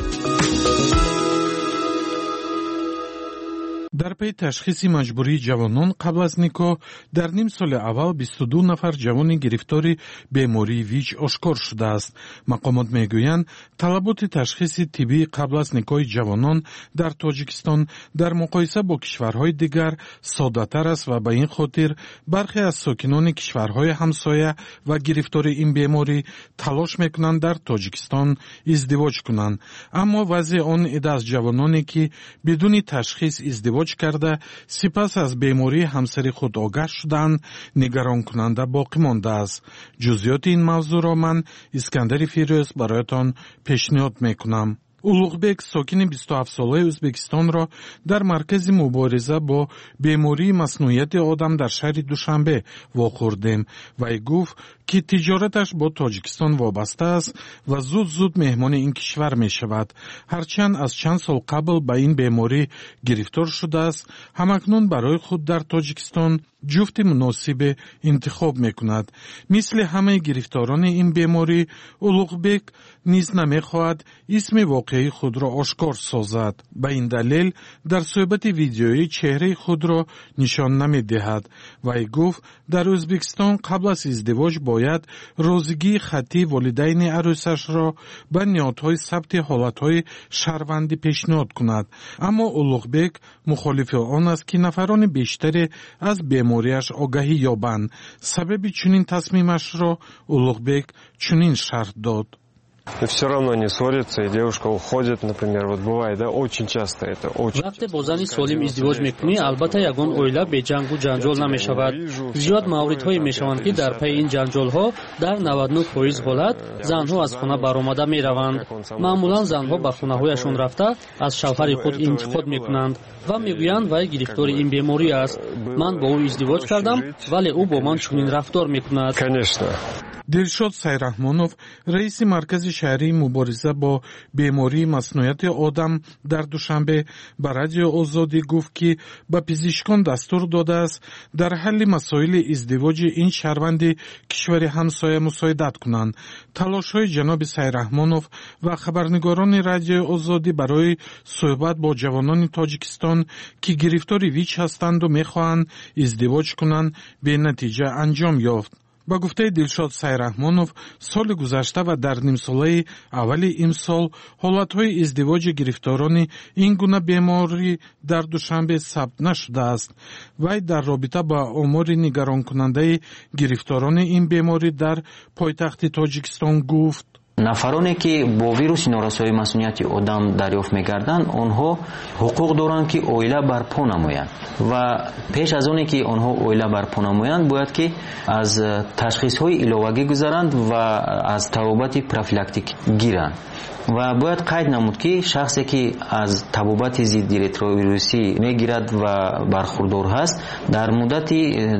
در پی تشخیص مجبوری جوانان قبل از نکاح در نیم سال اول 22 نفر جوان گرفتار بیماری ویچ آشکار شده است. مقامات میگویند طلبات تشخیص طبی قبل از نکاح جوانان در تاجیکستان در مقایسه با کشورهای دیگر ساده‌تر است و به این خاطر برخی از ساکنان کشورهای همسایه و گرفتار این بیماری تلاش میکنند در تاجیکستان ازدواج کنند. اما وضع آن عده از جوانانی که بدون تشخیص ازدواج کرده سپس از بیماری همسری خود آگاه شدند نگران کننده باقی مانده است. جزئیات این موضوع را من اسکندر فیروز برایتان پیشنهاد میکنم. улуғбек сокини 27 солаи Ӯзбекистонро дар маркази мубориза бо бемории маснуияти одам дар шаҳри Душанбе вохӯрдем. Вай гуфт ки тиҷораташ бо Тоҷикистон вобаста аст ва зуд меҳмони ин кишвар мешавад. ҳарчанд аз чанд сол қабл ба ин беморӣ гирифтор шудааст, ҳамакнун барои худ дар Тоҷикистон ҷуфти муносибе интихоб мекунад. мисли ҳамаи гирифторони ин беморӣ, улуғбек низ намехоҳад исми воқеи худро ошкор созад. ба ин далел дар суҳбати видеоӣ чеҳраи худро нишон намедиҳад. вай гуфт дар Ӯзбекистон қабл аз издивоҷ бо мебояд розигии хаттии волидайни арӯсашро ба ниҳодҳои сабти ҳолатҳои шаҳрвандӣ пешниҳод кунад. аммо улуғбек мухолифи он аст ки нафарони бештаре аз бемориаш огаҳӣ ёбанд. сабаби чунин тасмимашро улуғбек чунин шарҳ дод. И все равно не ссорятся, и девушка уходит, например, вот бывает, да, очень часто это, очень. Вақте бо зани солим издивоҷ мекунӣ, албатта ягон оила бе ҷангу ҷанҷол намешавад. Зиёд мавридҳое мешаванд ки дар пайи ин ҷанҷолҳо дар 99% ҳолат занҳо аз хона баромада мераванд. маъмулан занҳо ба хонаҳояшон рафта аз шавҳари худ интиқод мекунанд ва мегӯянд вай гирифтори ин беморӣ аст. ман бо ӯ издивоҷ кардам, вале ӯ бо ман чунин рафтор мекунад. Конечно. дилшод сайраҳмонов, раиси маркази шаҳрии мубориза бо бемории маснуияти одам дар душанбе ба радио озодӣ гуфт ки ба пизишкон дастур додааст дар ҳалли масоили издивоҷи ин шаҳрванди кишвари ҳамсоя мусоидат кунанд. талошҳои ҷаноби сайраҳмонов ва хабарнигорони радиои озодӣ барои суҳбат бо ҷавонони тоҷикистон ки гирифтори ВИЧ ҳастанду мехоҳанд издивоҷ кунанд бенатиҷа анҷом ёфт. ба гуфтаи дилшод сайраҳмонов, соли гузашта ва дар нимсолаи аввали имсол ҳолатҳои издивоҷи гирифторони ин гуна беморӣ дар душанбе сабт нашудааст. вай дар робита ба омори нигаронкунандаи гирифторони ин беморӣ дар пойтахти тоҷикистон гуфт: нафароне ки бо вируси норасоии масунияти одам дарёфт мегарданд, онҳо ҳуқуқ доранд ки оила барпо намоянд ва пеш аз оне ки онҳо оила барпо намоянд, бояд ки аз ташхисҳои иловагӣ гузаранд ва аз табобати профилактик гиранд. ва бояд қайд намуд ки шахсе ки аз табобати зидди ретровирусӣ мегирад ва бархурдор ҳаст, дар муддати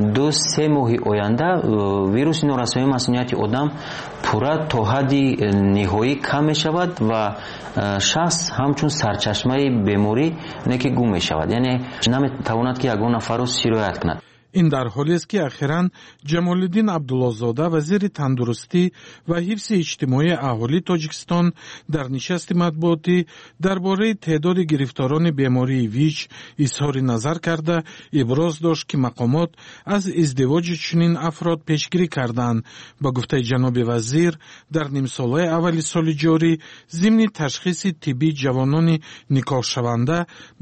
2-3 моҳи оянда вируси норасоии масунияти одам пурра то ҳадди ниҳоӣ кам мешавад ва шахс ҳамчун сарчашмаи беморӣ неки гум мешавад, яъне наметавонад ки ягон нафарро сироят кунад. ин дар ҳолест ки ахиран ҷамолиддин абдуллозода, вазири тандурустӣ ва ҳифзи иҷтимоии аҳолии тоҷикистон дар нишасти матбуотӣ дар бораи теъдоди гирифторони бемории ВИЧ изҳори назар карда, иброз дошт ки мақомот аз издивоҷи чунин афрод пешгирӣ карданд. ба гуфтаи ҷаноби вазир, дар нимсолаи аввали соли ҷорӣ зимни ташхиси тиббии ҷавонони никоҳшаванда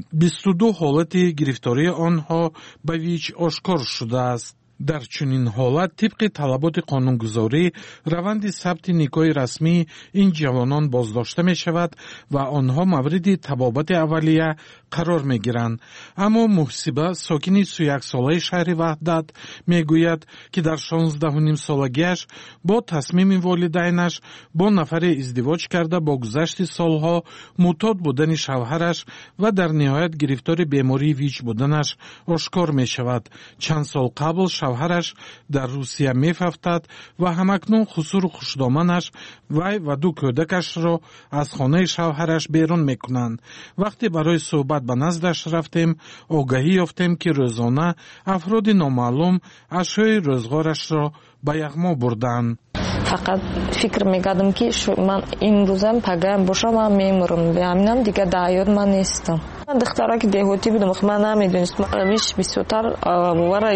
22 ҳолати гирифтории онҳо ба ВИЧ ошкор шудааст. дар чунин ҳолат тибқи талаботи қонунгузорӣ раванди сабти никоҳи расмии ин ҷавонон боздошта мешавад ва онҳо мавриди табобати аввалия қарор мегиранд. аммо муҳсиба, сокини 31 солаи шаҳри Ваҳдат, мегӯяд ки дар 16-солагиаш бо тасмими волидайнаш бо нафаре издивоҷ карда бо гузашти солҳо мӯътод будани шавҳараш ва дар ниҳоят гирифтори бемории ВИЧ буданаш ошкор мешавад. чанд сол қабл шавҳараш дар Русия мефафтад ва ҳамакнун хусуру хушдоманаш вай ва 2 кӯдакашро аз хонаи шавҳараш берун мекунанд. вақте барои суҳбат ба наздаш рафтем, огаҳӣ ёфтем ки рӯзона афроди номаълум ашёи рӯзғорашро ба яғмо бурданд. фақат фикр мекардам ки ман имрӯзам пагаям боша, ман мемурам, ҳаминам дига дар ҳаёт ман нестам. ман духтараки деҳотӣ будам, ман намедонистам амиш бисётар вара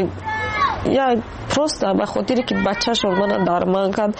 я просто ба хотире ки бачашо мана дарман кард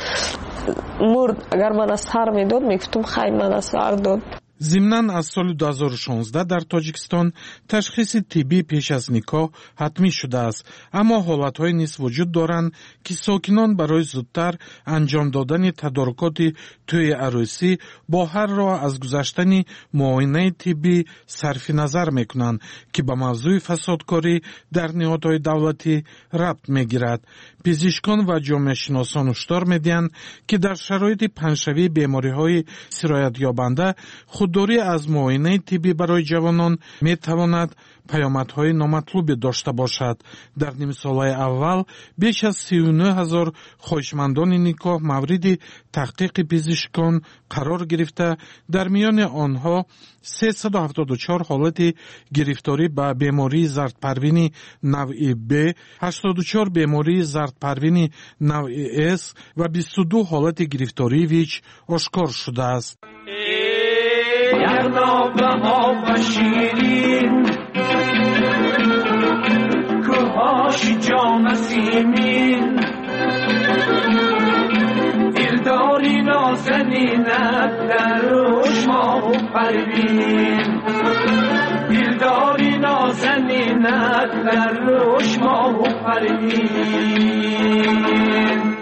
мурд. агар мана сар медод мегуфтам хай мана сар дод. зимнан аз соли 2016 дар Тоҷикистон ташхиси тиббӣ пеш аз никоҳ ҳатмӣ шудааст, аммо ҳолатҳое низ вуҷуд доранд ки сокинон барои зудтар анҷом додани тадорукоти тӯи арӯсӣ бо ҳар роҳ аз гузаштани муоинаи тиббӣ сарфи назар мекунанд ки ба мавзӯи фасодкорӣ дар ниҳодҳои давлатӣ рабт мегирад. пизишкон ва ҷомеашиносон ҳушдор медиҳанд ки дар шароити паншавии бемориҳои сироятёбанда худдорӣ аз муоинаи тиббӣ барои ҷавонон метавонад паёмадҳои номатлубе дошта бошад. дар нимсолаи аввал беш аз 39 000 хоҳишмандони никоҳ мавриди таҳқиқи пизишкон қарор гирифта, дар миёни онҳо 374 ҳолати гирифторӣ ба бемории зардпарвини навъи Б, 84 бемории зардпарвини навъи С ва 22 ҳолати гирифтории ВИЧ ошкор шудааст. کوهاش جام سیمین نازنینت در روش ماه و پروین دلداری نازنینت در روش ماه و پروین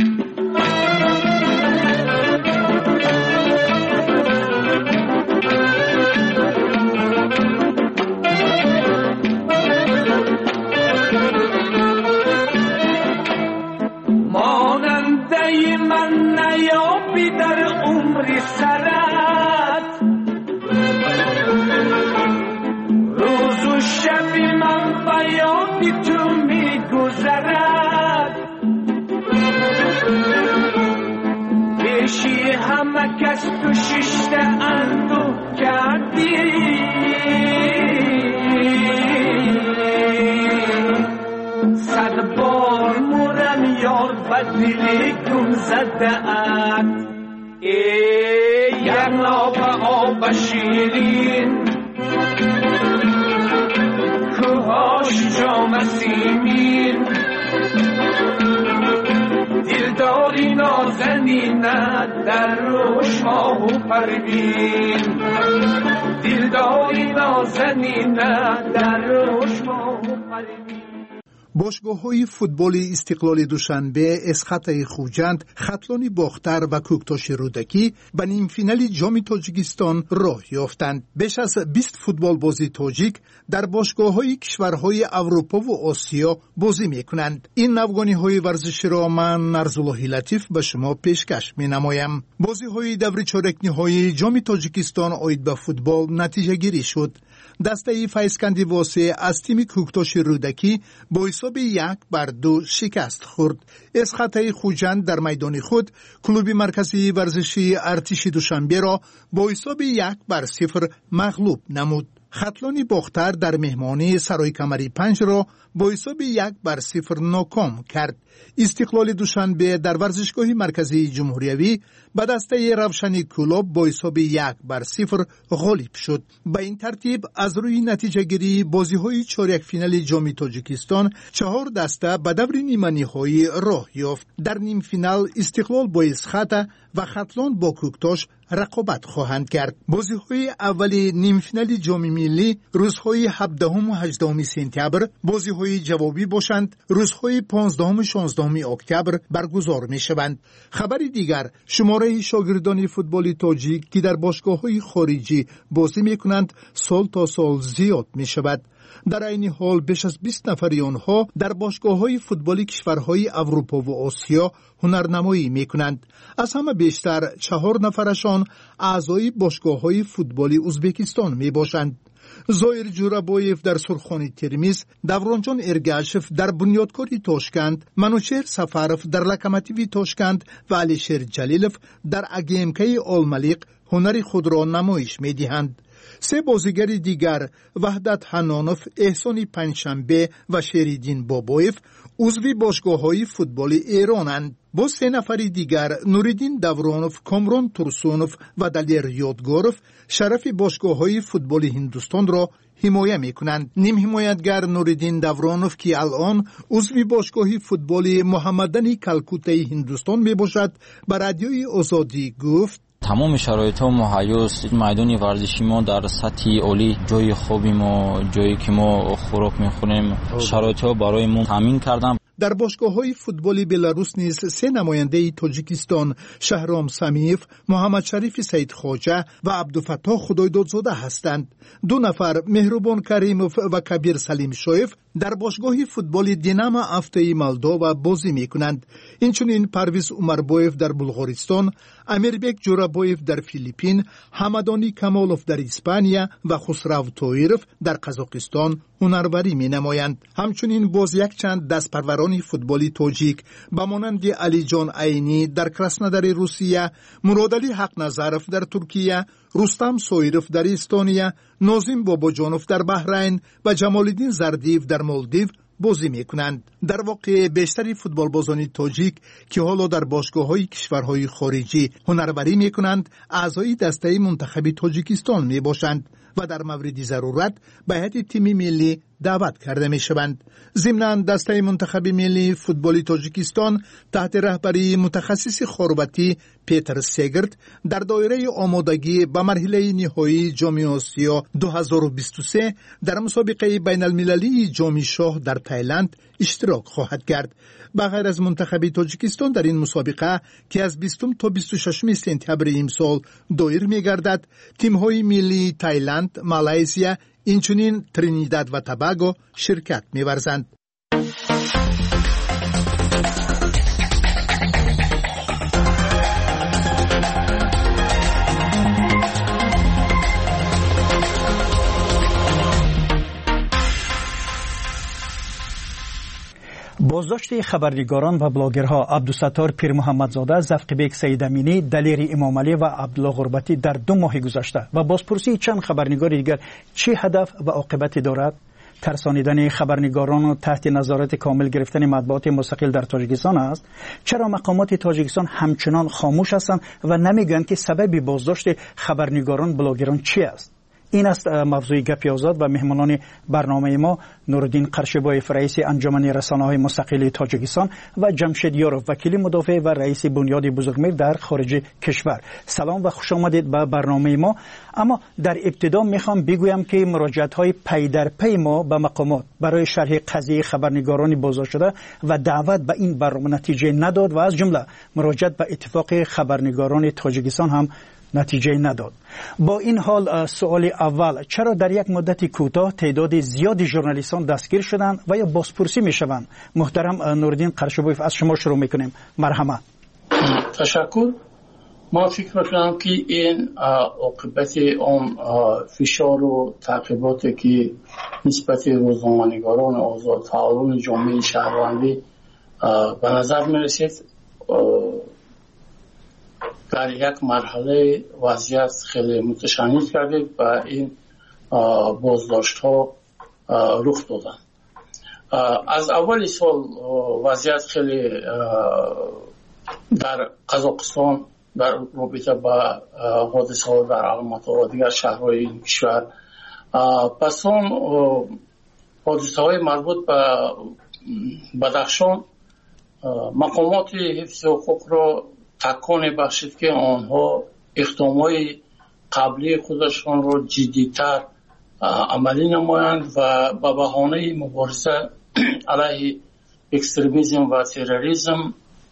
ماننده من نیابی در عمر سرت روز و شب من بیابی تو میگذرد پیشی همه کس تو ششته اندو کردی صد بار مورم یار بدلی گم زده ات ای یرناب آب شیرین کوهاش جام سیمین دلداری نازنینت در روش ماه و پروین دلداری نازنینت در روش ماه و پروین бошгоҳҳои футболи Истиқлоли Душанбе, Эсхатаи Хуҷанд, Хатлони Бохтар ва Кӯктоши Рӯдакӣ ба нимфинали ҷоми Тоҷикистон роҳ ёфтанд. Беш аз 20 футболбози тоҷик дар бошгоҳҳои кишварҳои Аврупову Осиё бозӣ мекунанд. Ин навгониҳои варзиширо ман Нарзуллоҳи Латиф ба шумо пешкаш менамоям. Бозиҳои даври чоракниҳои ҷоми Тоҷикистон оид ба футбол натиҷагирӣ шуд. дастаи Файзканди Восе аз тими Кӯктоши Рӯдакӣ бо ҳисоби 1-2 шикаст хӯрд. Эсхатаи Хуҷанд дар майдони худ клуби марказии варзишии Артиши Душанберо бо ҳисоби 1-0 мағлуб намуд. Хатлони Бохтар дар меҳмонӣ Саройкамари Панҷро бо ҳисоби 1-0 ноком кард. Истиқлоли Душанбе дар варзишгоҳи марказии Ҷумҳуриявӣ ба дастаи Равшани Кӯлоб бо ҳисоби 1-0 ғолиб шуд. Ба ин тартиб аз рӯи натиҷагирии бозиҳои чорякфинали ҷоми Тоҷикистон 4 даста ба даври ниманиҳоӣ роҳ ёфт. Дар нимфинал Истиқлол бо Эсхата ва Хатлон бо Кӯктош рақобат хоҳанд кард. Бозиҳои аввали нимфинали ҷоми миллӣ рӯзҳои 17-18 сентябр, бозиҳои ҷавобӣ бошанд рӯзҳои 15-16 октябр баргузор мешаванд. Хабари дигар, шумораи шогирдони футболи тоҷик ки дар бошгоҳҳои хориҷӣ бозӣ мекунанд сол то сол зиёд мешавад. дар айни ҳол беш аз 20 нафари онҳо дар бошгоҳҳои футболи кишварҳои Аврупову Осиё ҳунарнамоӣ мекунанд. аз ҳама бештар 4 нафарашон аъзои бошгоҳҳои футболи Узбекистон мебошанд. Зоир Ҷурабоев дар Сурхони Термиз, Давронҷон Эргашев дар Бунёдкори Тошканд, Манучер Сафаров дар Локомотиви Тошканд ва Алишер Ҷалилов дар АГМК-и Олмалиқ ҳунари худро намоиш медиҳанд. се бозигари дигар Ваҳдат Ҳанонов, Эҳсони Панҷшанбе ва Шеридин Бобоев узви бошгоҳҳои футболи Эронанд. бо се нафари дигар Нуриддин Давронов, Комрон Турсунов ва Далер Ёдгоров шарафи бошгоҳҳои футболи Ҳиндустонро ҳимоя мекунанд. Нимҳимоятгар Нуриддин Давронов ки алон узви бошгоҳи футболи Муҳаммадани Калкуттаи Ҳиндустон мебошад, ба радиои Озодӣ гуфт: тамоми шароитҳо муҳайёст. майдони варзиши мо дар сатҳи олӣ, ҷои хоби мо, ҷое ки мо хӯрок мехӯрем, шароитҳо барои мо таъмин кардам. дар бошгоҳҳои футболи Беларус низ се намояндаи Тоҷикистон Шаҳром Самиев, Муҳаммадшарифи Саидхоҷа ва Абдуфаттоҳ Худойдодзода ҳастанд. 2 нафар Меҳрубон Каримов ва Кабир Салимшоев дар бошгоҳи футболи Динамо Афтои Молдова бозӣ мекунанд. инчунин Парвиз Умарбоев дар Булғористон, Амирбек Ҷурабоев дар Филиппин, Ҳамадони Камолов дар Испания ва Хусрав Тоиров дар Қазоқистон ҳунарварӣ менамоянд. ҳамчунин боз якчанд дастпарварони футболи тоҷик ба монанди Алиҷон Айнӣ дар Краснодари Русия, Муродалӣ Ҳақназаров дар Туркия, Рустам Соиров дар Эстония, Нозим Бобоҷонов дар Баҳрайн ва Ҷамолиддин Зардиев дар Молдив бозӣ мекунанд. дар воқеъ бештари футболбозони тоҷик ки ҳоло дар бошгоҳҳои кишварҳои хориҷӣ ҳунарварӣ мекунанд, аъзои дастаи мунтахаби Тоҷикистон мебошанд و در مورد ضرورت به هیئت تیم ملی دعوت کرده می شوند. ضمناً دسته منتخب ملی فوتبال تاجیکستان تحت رهبری متخصص خربتی پیتر سیگرت در دایره آمادگی به مرحله نهایی جام آسیا 2023 در مسابقه بین المللی جام شاه در تایلند اشتراک خواهد کرد. به غیر از منتخب تاجیکستان در این مسابقه که از 20 تا 26 سپتامبر امسال دایر می گردد، تیم های ملی تایلند، مالایزیا، اینچنین ترینیداد و توباگو شرکت می ورزند. بازداشت خبرنگاران و بلاگرها عبدالستار پیر محمدزاده، زفقبیک سیدامینی، دلیر امامعلی و عبدالله غربتی در 2 ماه گذشته و بازپرسی چند خبرنگار دیگر چه هدف و عاقبتی دارد؟ ترسانیدن خبرنگاران و تحت نظارت کامل گرفتن مطبوعات مستقل در تاجیکستان است. چرا مقامات تاجیکستان همچنان خاموش هستند و نمیگویند که سبب بازداشت خبرنگاران بلاگران چی است؟ این است موضوع گپ آزاد و مهمانان برنامه ما نورالدین قرشبایف، رئیس انجمن رسانه‌های مستقل تاجیکستان و جمشید یاروف، وکیل مدافع و رئیس بنیاد بزرگمیر در خارج کشور. سلام و خوش آمدید به برنامه ما. اما در ابتدا میخوام بگویم که مراجعت‌های پی در پی ما به مقامات برای شرح قضیه خبرنگاران بازداشت شده و دعوت به این برنامه نتیجه نداد و از جمله مراجعت به اتفاق خبرنگاران تاجیکستان هم نتیجه نداد. با این حال سوال اول، چرا در یک مدت کوتاه تعداد زیادی ژورنالیستان دستگیر شدند و یا بازپرسی میشوند؟ محترم نورالدین قرشبایف، از شما شروع میکنیم. مرحمت. تشکر. ما فکر میکنم که این عاقبت اون فشار و تعقیباتی که نسبت روزنامه‌نگاران آزاد فعالان جامعه شهروندی به نظر میرسید در یک مرحله وضعیت خیلی متشنج کرده و این بازداشت ها رخ دادن. از اول سال وضعیت خیلی در قزاقستان در رابطه با حادثه ها در الماتا و دیگر شهرهای این کشور، پس اون حادثه های مربوط به بدخشان مقامات حفظ حقوق را تکان بخشید که آنها اقدامات قبلی خودشان را جدیتر عملی نمایند و به بهانه مبارزه علیه اکستریمیسم و تروریسم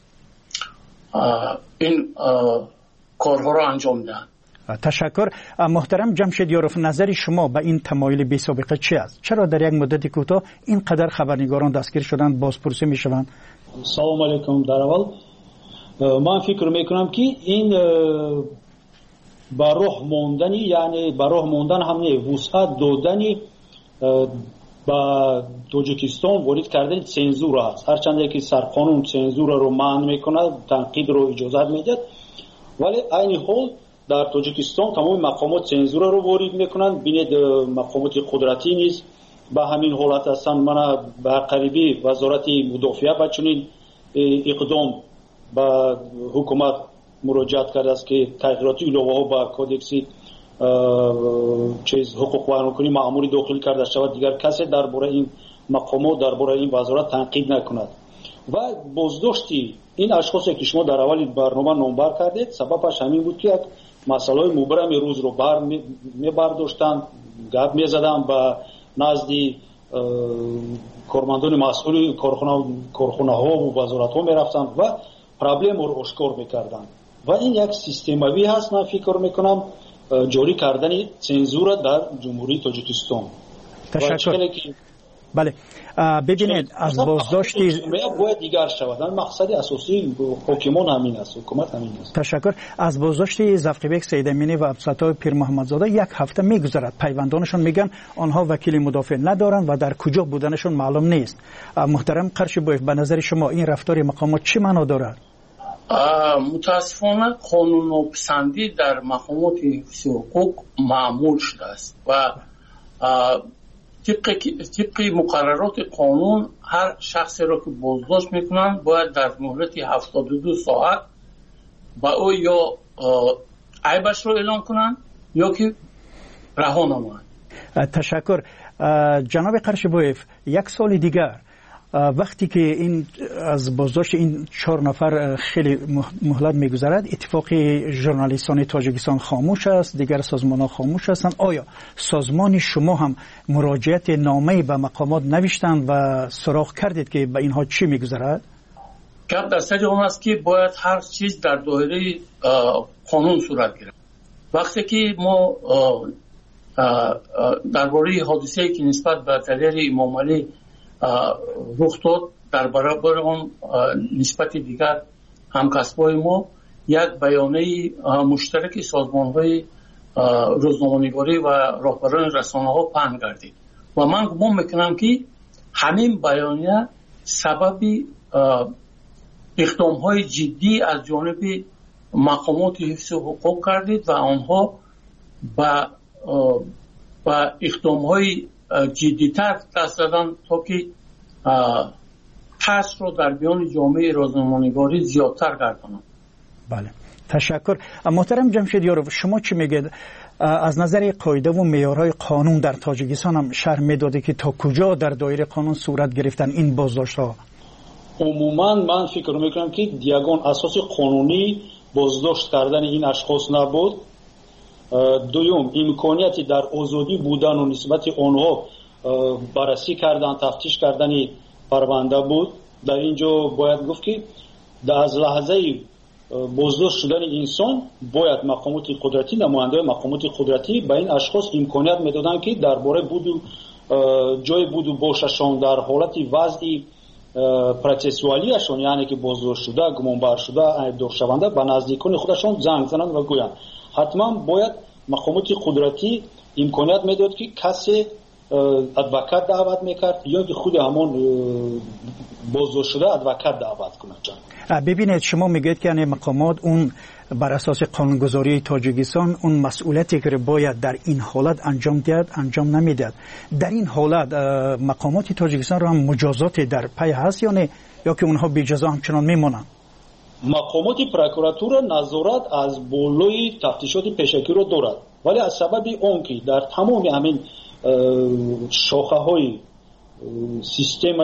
این کارها را انجام دهند. تشکر. محترم جمشید یاروف، نظر شما به این تمایل بی سابقه چی است؟ چرا در یک مدت کوتاه اینقدر خبرنگاران دستگیر شدند، بازپرسی میشوند؟ سلام علیکم. در اول من فکر میکنم که این با راه موندنی، یعنی با راه موندن هم نه، وسعت دادنی با تاجیکستان وارد کردن سنزور است. هرچند که سرقانون سنزور رو منع میکند، تنقید رو اجازه میدهد، ولی این حال در تاجیکستان تمام مقامات سنزور رو وارد میکنند. بینید مقامات قدرتی نیز به همین حالت هستند. من به قریبی وزارت مدافعه با چنین اقدام با حکومت مراجعت کرده است که تغییرات ایلاوه ها با کودکس حقوق بیانکنی مأموری داخل کرده شود، دیگر کسی درباره این مقامات درباره این وزارت تنقید نکند. و بازداشتی این اشخاصی که شما در اول برنامه نامبر کردید سببش همین بود که یک مسئله مبرم روز رو میبرداشتند، گپ میزدند و نزدی کارمندان مسئول کارخانه ها و وزارت ها میرفتند و پرابلم رو اشکار میکردند. و این یک سیستموی هست. من فکر میکنم جاری کردن سنزور در جمهوری تاجیکستان. تشکر. بله ببینید، از بازداشتی باید دیگر شود. مقصد اساسی حکومت همین است، حکومت همین است. تشکر. از بازداشتی زفقبیک سیدامینی و عبدالستار پیر محمدزاده یک هفته میگذرد. پیوندانشون میگن آنها وکیل مدافع ندارند و در کجا بودنشون معلوم نیست. محترم قرشبایف، به نظر شما این رفتار مقامات چی معنا دارد؟ متاسفانه قانون‌پسندی در مقامات حفظ حقوق معمول شده است و طبق مقررات قانون هر شخصی را که بازداشت میکنند باید در مهلت 72 ساعت با او یا عیبش را اعلام کنند یا که رها نمایند. تشکر. جناب قرشبویف، یک سال دیگر وقتی که این از بازداشت این 4 نفر خیلی مهلت میگذرد، اتفاق ژورنالیستان تاجیکستان خاموش است، دیگر سازمان‌ها خاموش هستند. آیا سازمان شما هم مراجعت نامه‌ای به مقامات نوشتند و سراغ کردید که به اینها چی میگذرد؟ گپ در سر اون است که باید هر چیز در دایره قانون صورت گیرد. وقتی که ما درباره حادثه‌ای که نسبت به تحریر امام علی رخ داد، در برابر اون نسبت دیگر همکسبای ما یک بیانیه مشترک سازمان‌های روزنامه‌نگاری و راهبران رسانه‌ها پهن گردید و من گمان میکنم که همین بیانیه سبب اقدام‌های جدی از جانب مقامات حفظ حقوق گردید و آنها با اقدام‌های جدی‌تر دست دادن تا که تاثیر رو در بیان جامعه روزنامه‌نگاری زیادتر گردانند. بله، تشکر. محترم جمشید، شما چی میگید؟ از نظر قاعده و معیارهای قانون در تاجیکستان هم شرح میداده که تا کجا در دایره قانون صورت گرفتن این بازداشت‌ها؟ عموما من فکر میکنم که یگان اساس قانونی بازداشت کردن این اشخاص نبود. دوم، امکانیتی در آزادی بودن و نسبت آنها بررسی کردن، تفتیش کردن پرونده بود. در اینجا باید گفت که از لحظه بازداشت شدن انسان باید مقامات قدرتی، نماینده مقامات قدرتی به این اشخاص امکانیت میدادن که درباره جای بود و باششان در حالت وضع پروسسوالیشون، یعنی که بازداشت شده، گمانبر شده، عیبدار شونده، به نزدیکان خودشون زنگ زنند و گویند. حتما باید مقامات قدرتی امکانیت میداد که کسی ادوکات دعوت میکرد یا که خود همون بازداشت شده ادوکات دعوت کنند. ببینید، شما میگید که یعنی مقامات اون بر اساس قانونگذاری تاجیکستان اون مسئولیتی که باید در این حالت انجام دهد انجام نمیدهد. در این حالت مقامات تاجیکستان رو هم مجازات در پی هست یا نه، یا که اونها بی جزا همچنان میمونن؟ مقامات پروکراتور نظارت از بالای تفتیشات پیشکی رو دارد، ولی از سبب اون که در تمام همین شاخه های سیستم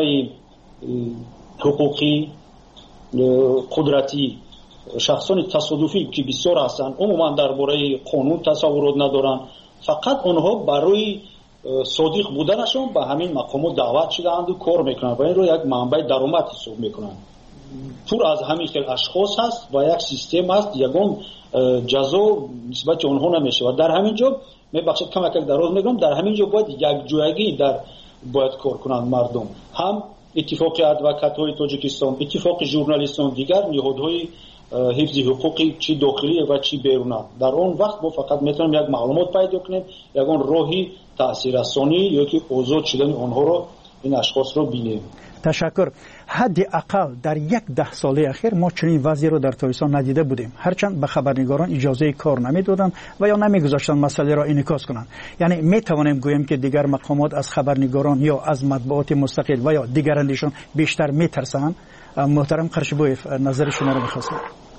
حقوقی قدرتی شخصان تصادفی که بسیار هستند عموما درباره قانون تصورات ندارند، فقط آنها برای صادق بودنشون به همین مقامات دعوت شدند و کار میکنند و این رو یک منبع درآمد حساب میکنند. پر از همین خیلی اشخاص هست و یک سیستم هست، یگان جزا نسبت آنها نمیشه و در همین جا میبخشید کمک دراز میگم، در همین جا باید یک جایگی باید کار کنند مردم، هم اتفاق ادوکات‌های تاجیکستان، اتفاق ژورنالیستان، دیگر نهادهای حفظ حقوقی چی داخلی و چی بیرونی. در اون وقت ما فقط میتونیم یک معلومات پیدا کنیم، یگان راهی تاثیررسانی یا که آزاد شدن آنها رو، این اشخاص رو بینیم. تشکر. حداقل در 10 سال اخیر ما چنین وضعی رو در تاجیکستان ندیده بودیم، هرچند به خبرنگاران اجازه کار نمیدادند و یا نمیگذاشتند مسئله را انعکاس کنند. یعنی میتوانیم گوییم که دیگر مقامات از خبرنگاران یا از مطبوعات مستقل و یا دیگرانشون بیشتر میترسند. محترم قرشبویف، نظر شما رو می‌خواستم.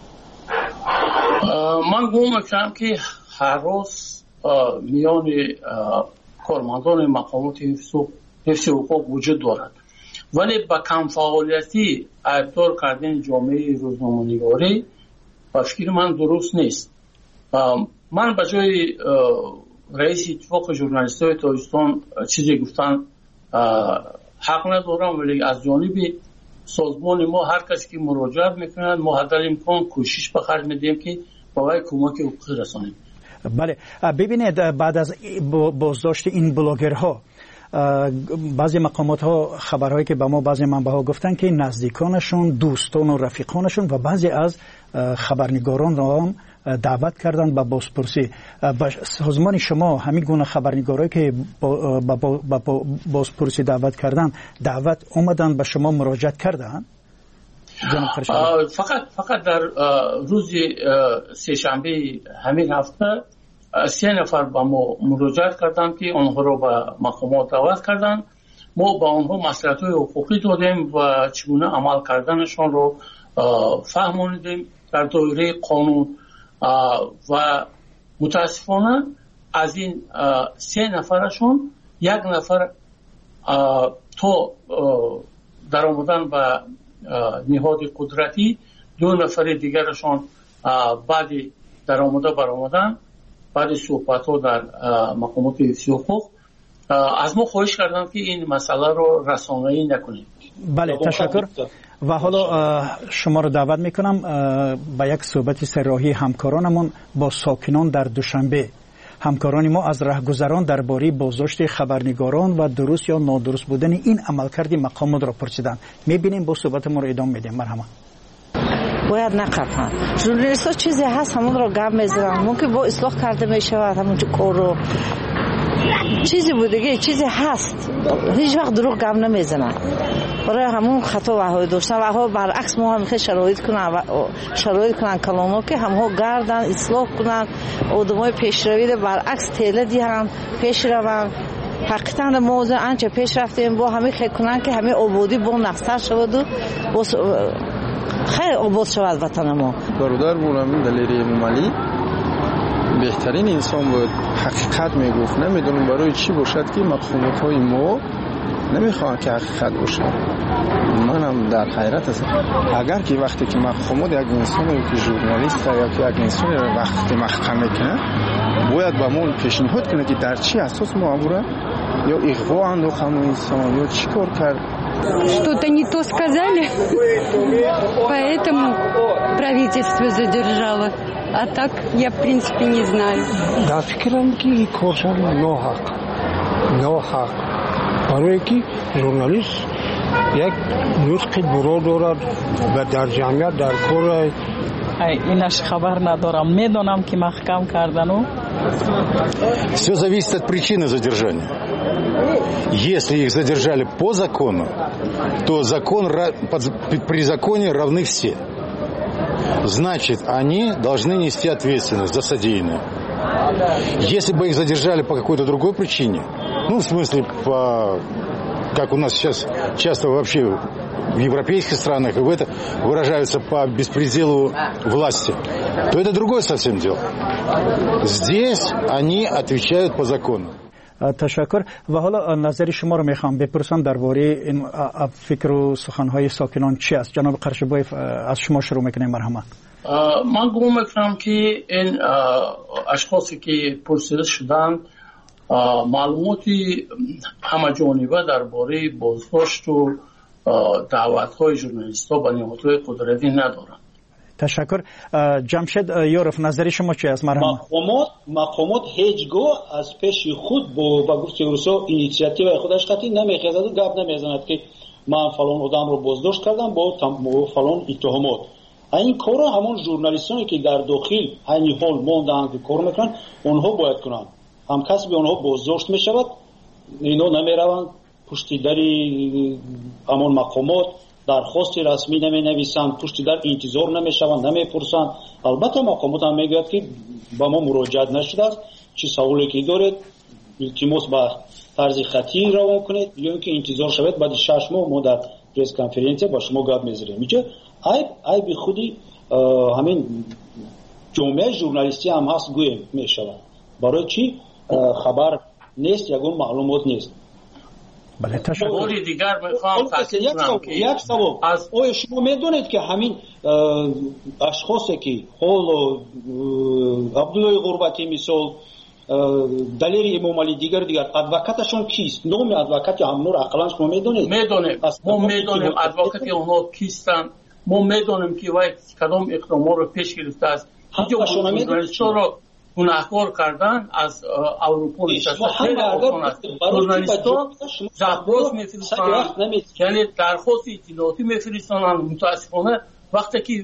من گمان می‌کنم که هر روز میان کارمندان مقامات حفظ حقوق وجود دارد، ولی با کم فعالیتی عیبدار کردن جامعه روزنامه‌نگاری با فکر من درست نیست. من به جای رئیس اتفاق ژورنالیست‌های تاجیکستان چیزی گفتن حق ندارم، ولی از جانب سازمان ما هر کسی که مراجعه میکنند ما حد امکان کوشش به خرج میدیم که برای کمک حقوقی رسانیم. بله، ببینید، بعد از بازداشت این بلاگرها بعضی مقامات ها خبرهایی که به ما بعضی منبع ها گفتن که نزدیکانشون، دوستان و رفیقانشون و بعضی از خبرنگاران را هم دعوت کردن به بازپرسی. به سازمان شما همین گونه خبرنگارایی که با بازپرسی دعوت کردن دعوت اومدن به شما مراجعت کردن؟ فقط در روز سه‌شنبه همین هفته 3 نفر با ما مراجعت کردن که آنها رو به مقامات دعوت کردن. ما با آنها مصلحت‌های حقوقی دادیم و چگونه عمل کردنشان رو فهموندیم در دایره قانون و متاسفانه از این 3 نفرشون 1 نفر تو در آمدن به نهاد قدرتی، 2 نفر دیگرشون بعدی در آمده برآمدن بعد صحبت ها در مقامات حفظی حقوق از ما خواهش کردن که این مسئله رو رسانه‌ای نکنیم. بله تشکر. و حالا شما رو دعوت میکنم به یک صحبت سرراهی همکارانمون با ساکنان در دوشنبه. همکاران ما از رهگذران درباره بازداشت خبرنگاران و درست یا نادرست بودن این عملکرد مقامات را پرسیدن. میبینیم با صحبت ما رو ادامه میدیم. مرحبا. باید نقفن. ژورنالیست ها چیزی هست همون رو گم میزنن، ممکن با اصلاح کرده میشود همونجا کار رو چیزی بوده چیزی هست هیچ وقت دروغ گم نمیزنن. برای همون خطا وهای داشتن و ها برعکس ما هم خیلی شرایط کنن کلامو که هم ها گردن اصلاح کنن آدمای پیشروی برعکس تیله دیهن پیش روان. حقیقتا موضوع انچه پیش رفتیم با همه خیلی کنن که همه آبادی با نقصر شود و خیلی آباد شود وطن ما. برادر بولم دلیری ممالی بهترین انسان بود، حقیقت میگفت. نمیدونم برای چی باشد که مقامات های ما نمیخوان که حقیقت باشه. منم در حیرت هستم. اگر که وقتی که مقامات یک انسانی که ژورنالیست یا که یک انسانی رو وقتی محکمه کنه باید با ما پیشنهاد کنه که در چی اساس معامله یا اغوا انداخت همون انسان یا چی کار کرد. Что-то не то сказали, поэтому правительство задержало. А так я, в принципе, не знаю. Да, фикрам ки коршан ноҳақ. барое ки журналист як нутқи буро дорад ва дар ҷамъият дар кор инаш хабар надорам. Медонам ки маҳкам кардану. Все зависит от причины задержания. Если их задержали по закону, то при законе равны все. Значит, они должны нести ответственность за содеянное. Если бы их задержали по какой-то другой причине, ну, в смысле, как у нас сейчас часто вообще в европейских странах и в это выражаются по беспределу власти, то это другое совсем дело. Здесь они отвечают по закону. تشکر. و حالا نظر شما رو میخوام بپرسم درباره این فکر و سخنهای ساکنان چی است؟ جناب قرشبایف از شما شروع میکنیم. مرحبا. من گمان میکنم که این اشخاصی که پرسیده شدن معلوماتی همه جانبه درباره بازداشت و دعوت‌های ژورنالیست‌ها به نهادهای قدرتی ندارند. تشکر. جمشید یورف نظر شما چی است؟ مرحبا. مقامات هیچگاه از پیش خود با گفته روسا اینیشیاتیو خودش قطعی نمیخواهد و گپ نمیزند که من فلان آدم رو بازداشت کردم با فلان اتهامات. این کارا همون ژورنالیستانی که در داخل این حال ماندن که کار میکنن اونها باید کنن. هم کسی به اونها بازداشت میشود، اینا نمیروند پشت در همون مقامات درخواست رسمی نمی نویسند، پشت در انتظار نمیشوند، نمیپرسند. البته مقامات هم میگوید که با ما مراجعت نشده است، چی سوالی که دارید التماس با طرز خطی روان کنید یا اینکه انتظار شود بعد 6 ماه ما در پرس کنفرانس با شما گپ میذاریم. میگه ای به خودی همین جامعه ژورنالیستی هم هست گویم میشود. برای چی خبر نیست، یگون معلومات نیست. بله تشکر. دیگر میخوام تاکید کنم که یک سوال آیا شما میدونید که همین اشخاصی که حال عبدالله غربتی مثال دلیری امام علی دیگر ادوکاتشون کیست؟ نام ادوکات هم نور عقلان شما میدونید؟ میدونیم. ما میدونیم ادوکات اونها کیستن. ما میدونیم که وای کدام اقدامات رو پیش گرفته است. اینجا ژورنالیست‌ها رو گناهکار کردن از اروپا نشسته. ژورنالیست‌ها زبان میفرستند، یعنی درخواست اطلاعاتی میفرستند. متاسفانه وقتی که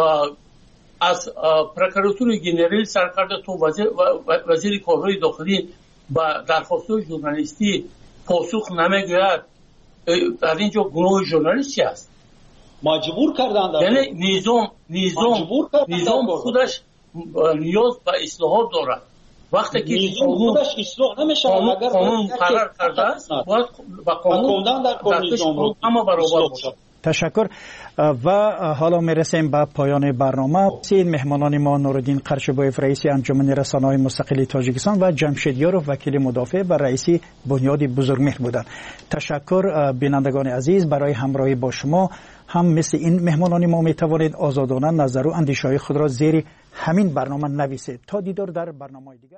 از پروکراتور جنرال سرکرده تو وزیر کارهای داخلی با درخواست‌های ژورنالیستی پاسخ نمیگوید، در اینجا گناه ژورنالیستی است. مجبور کردند. یعنی نظام خودش نیاز به اصلاحات دارد. وقتی که نظام خودش اصلاح نمیشه قانون قرار کرده است باید با قانون در نظام رو اما برابر باشد. تشکر. و حالا میرسیم به پایان برنامه. این مهمانان ما نورالدین قرچبایف رئیس انجمن رسانه‌های مستقل تاجیکستان و جمشید یاروف وکیل مدافع و رئیس بنیاد بزرگمهر بودند. تشکر. بینندگان عزیز برای همراهی با شما. هم مثل این مهمانان ما می توانید آزادانه نظر و اندیشه‌های خود را زیر همین برنامه نویسید. تا دیدار در برنامه دیگر.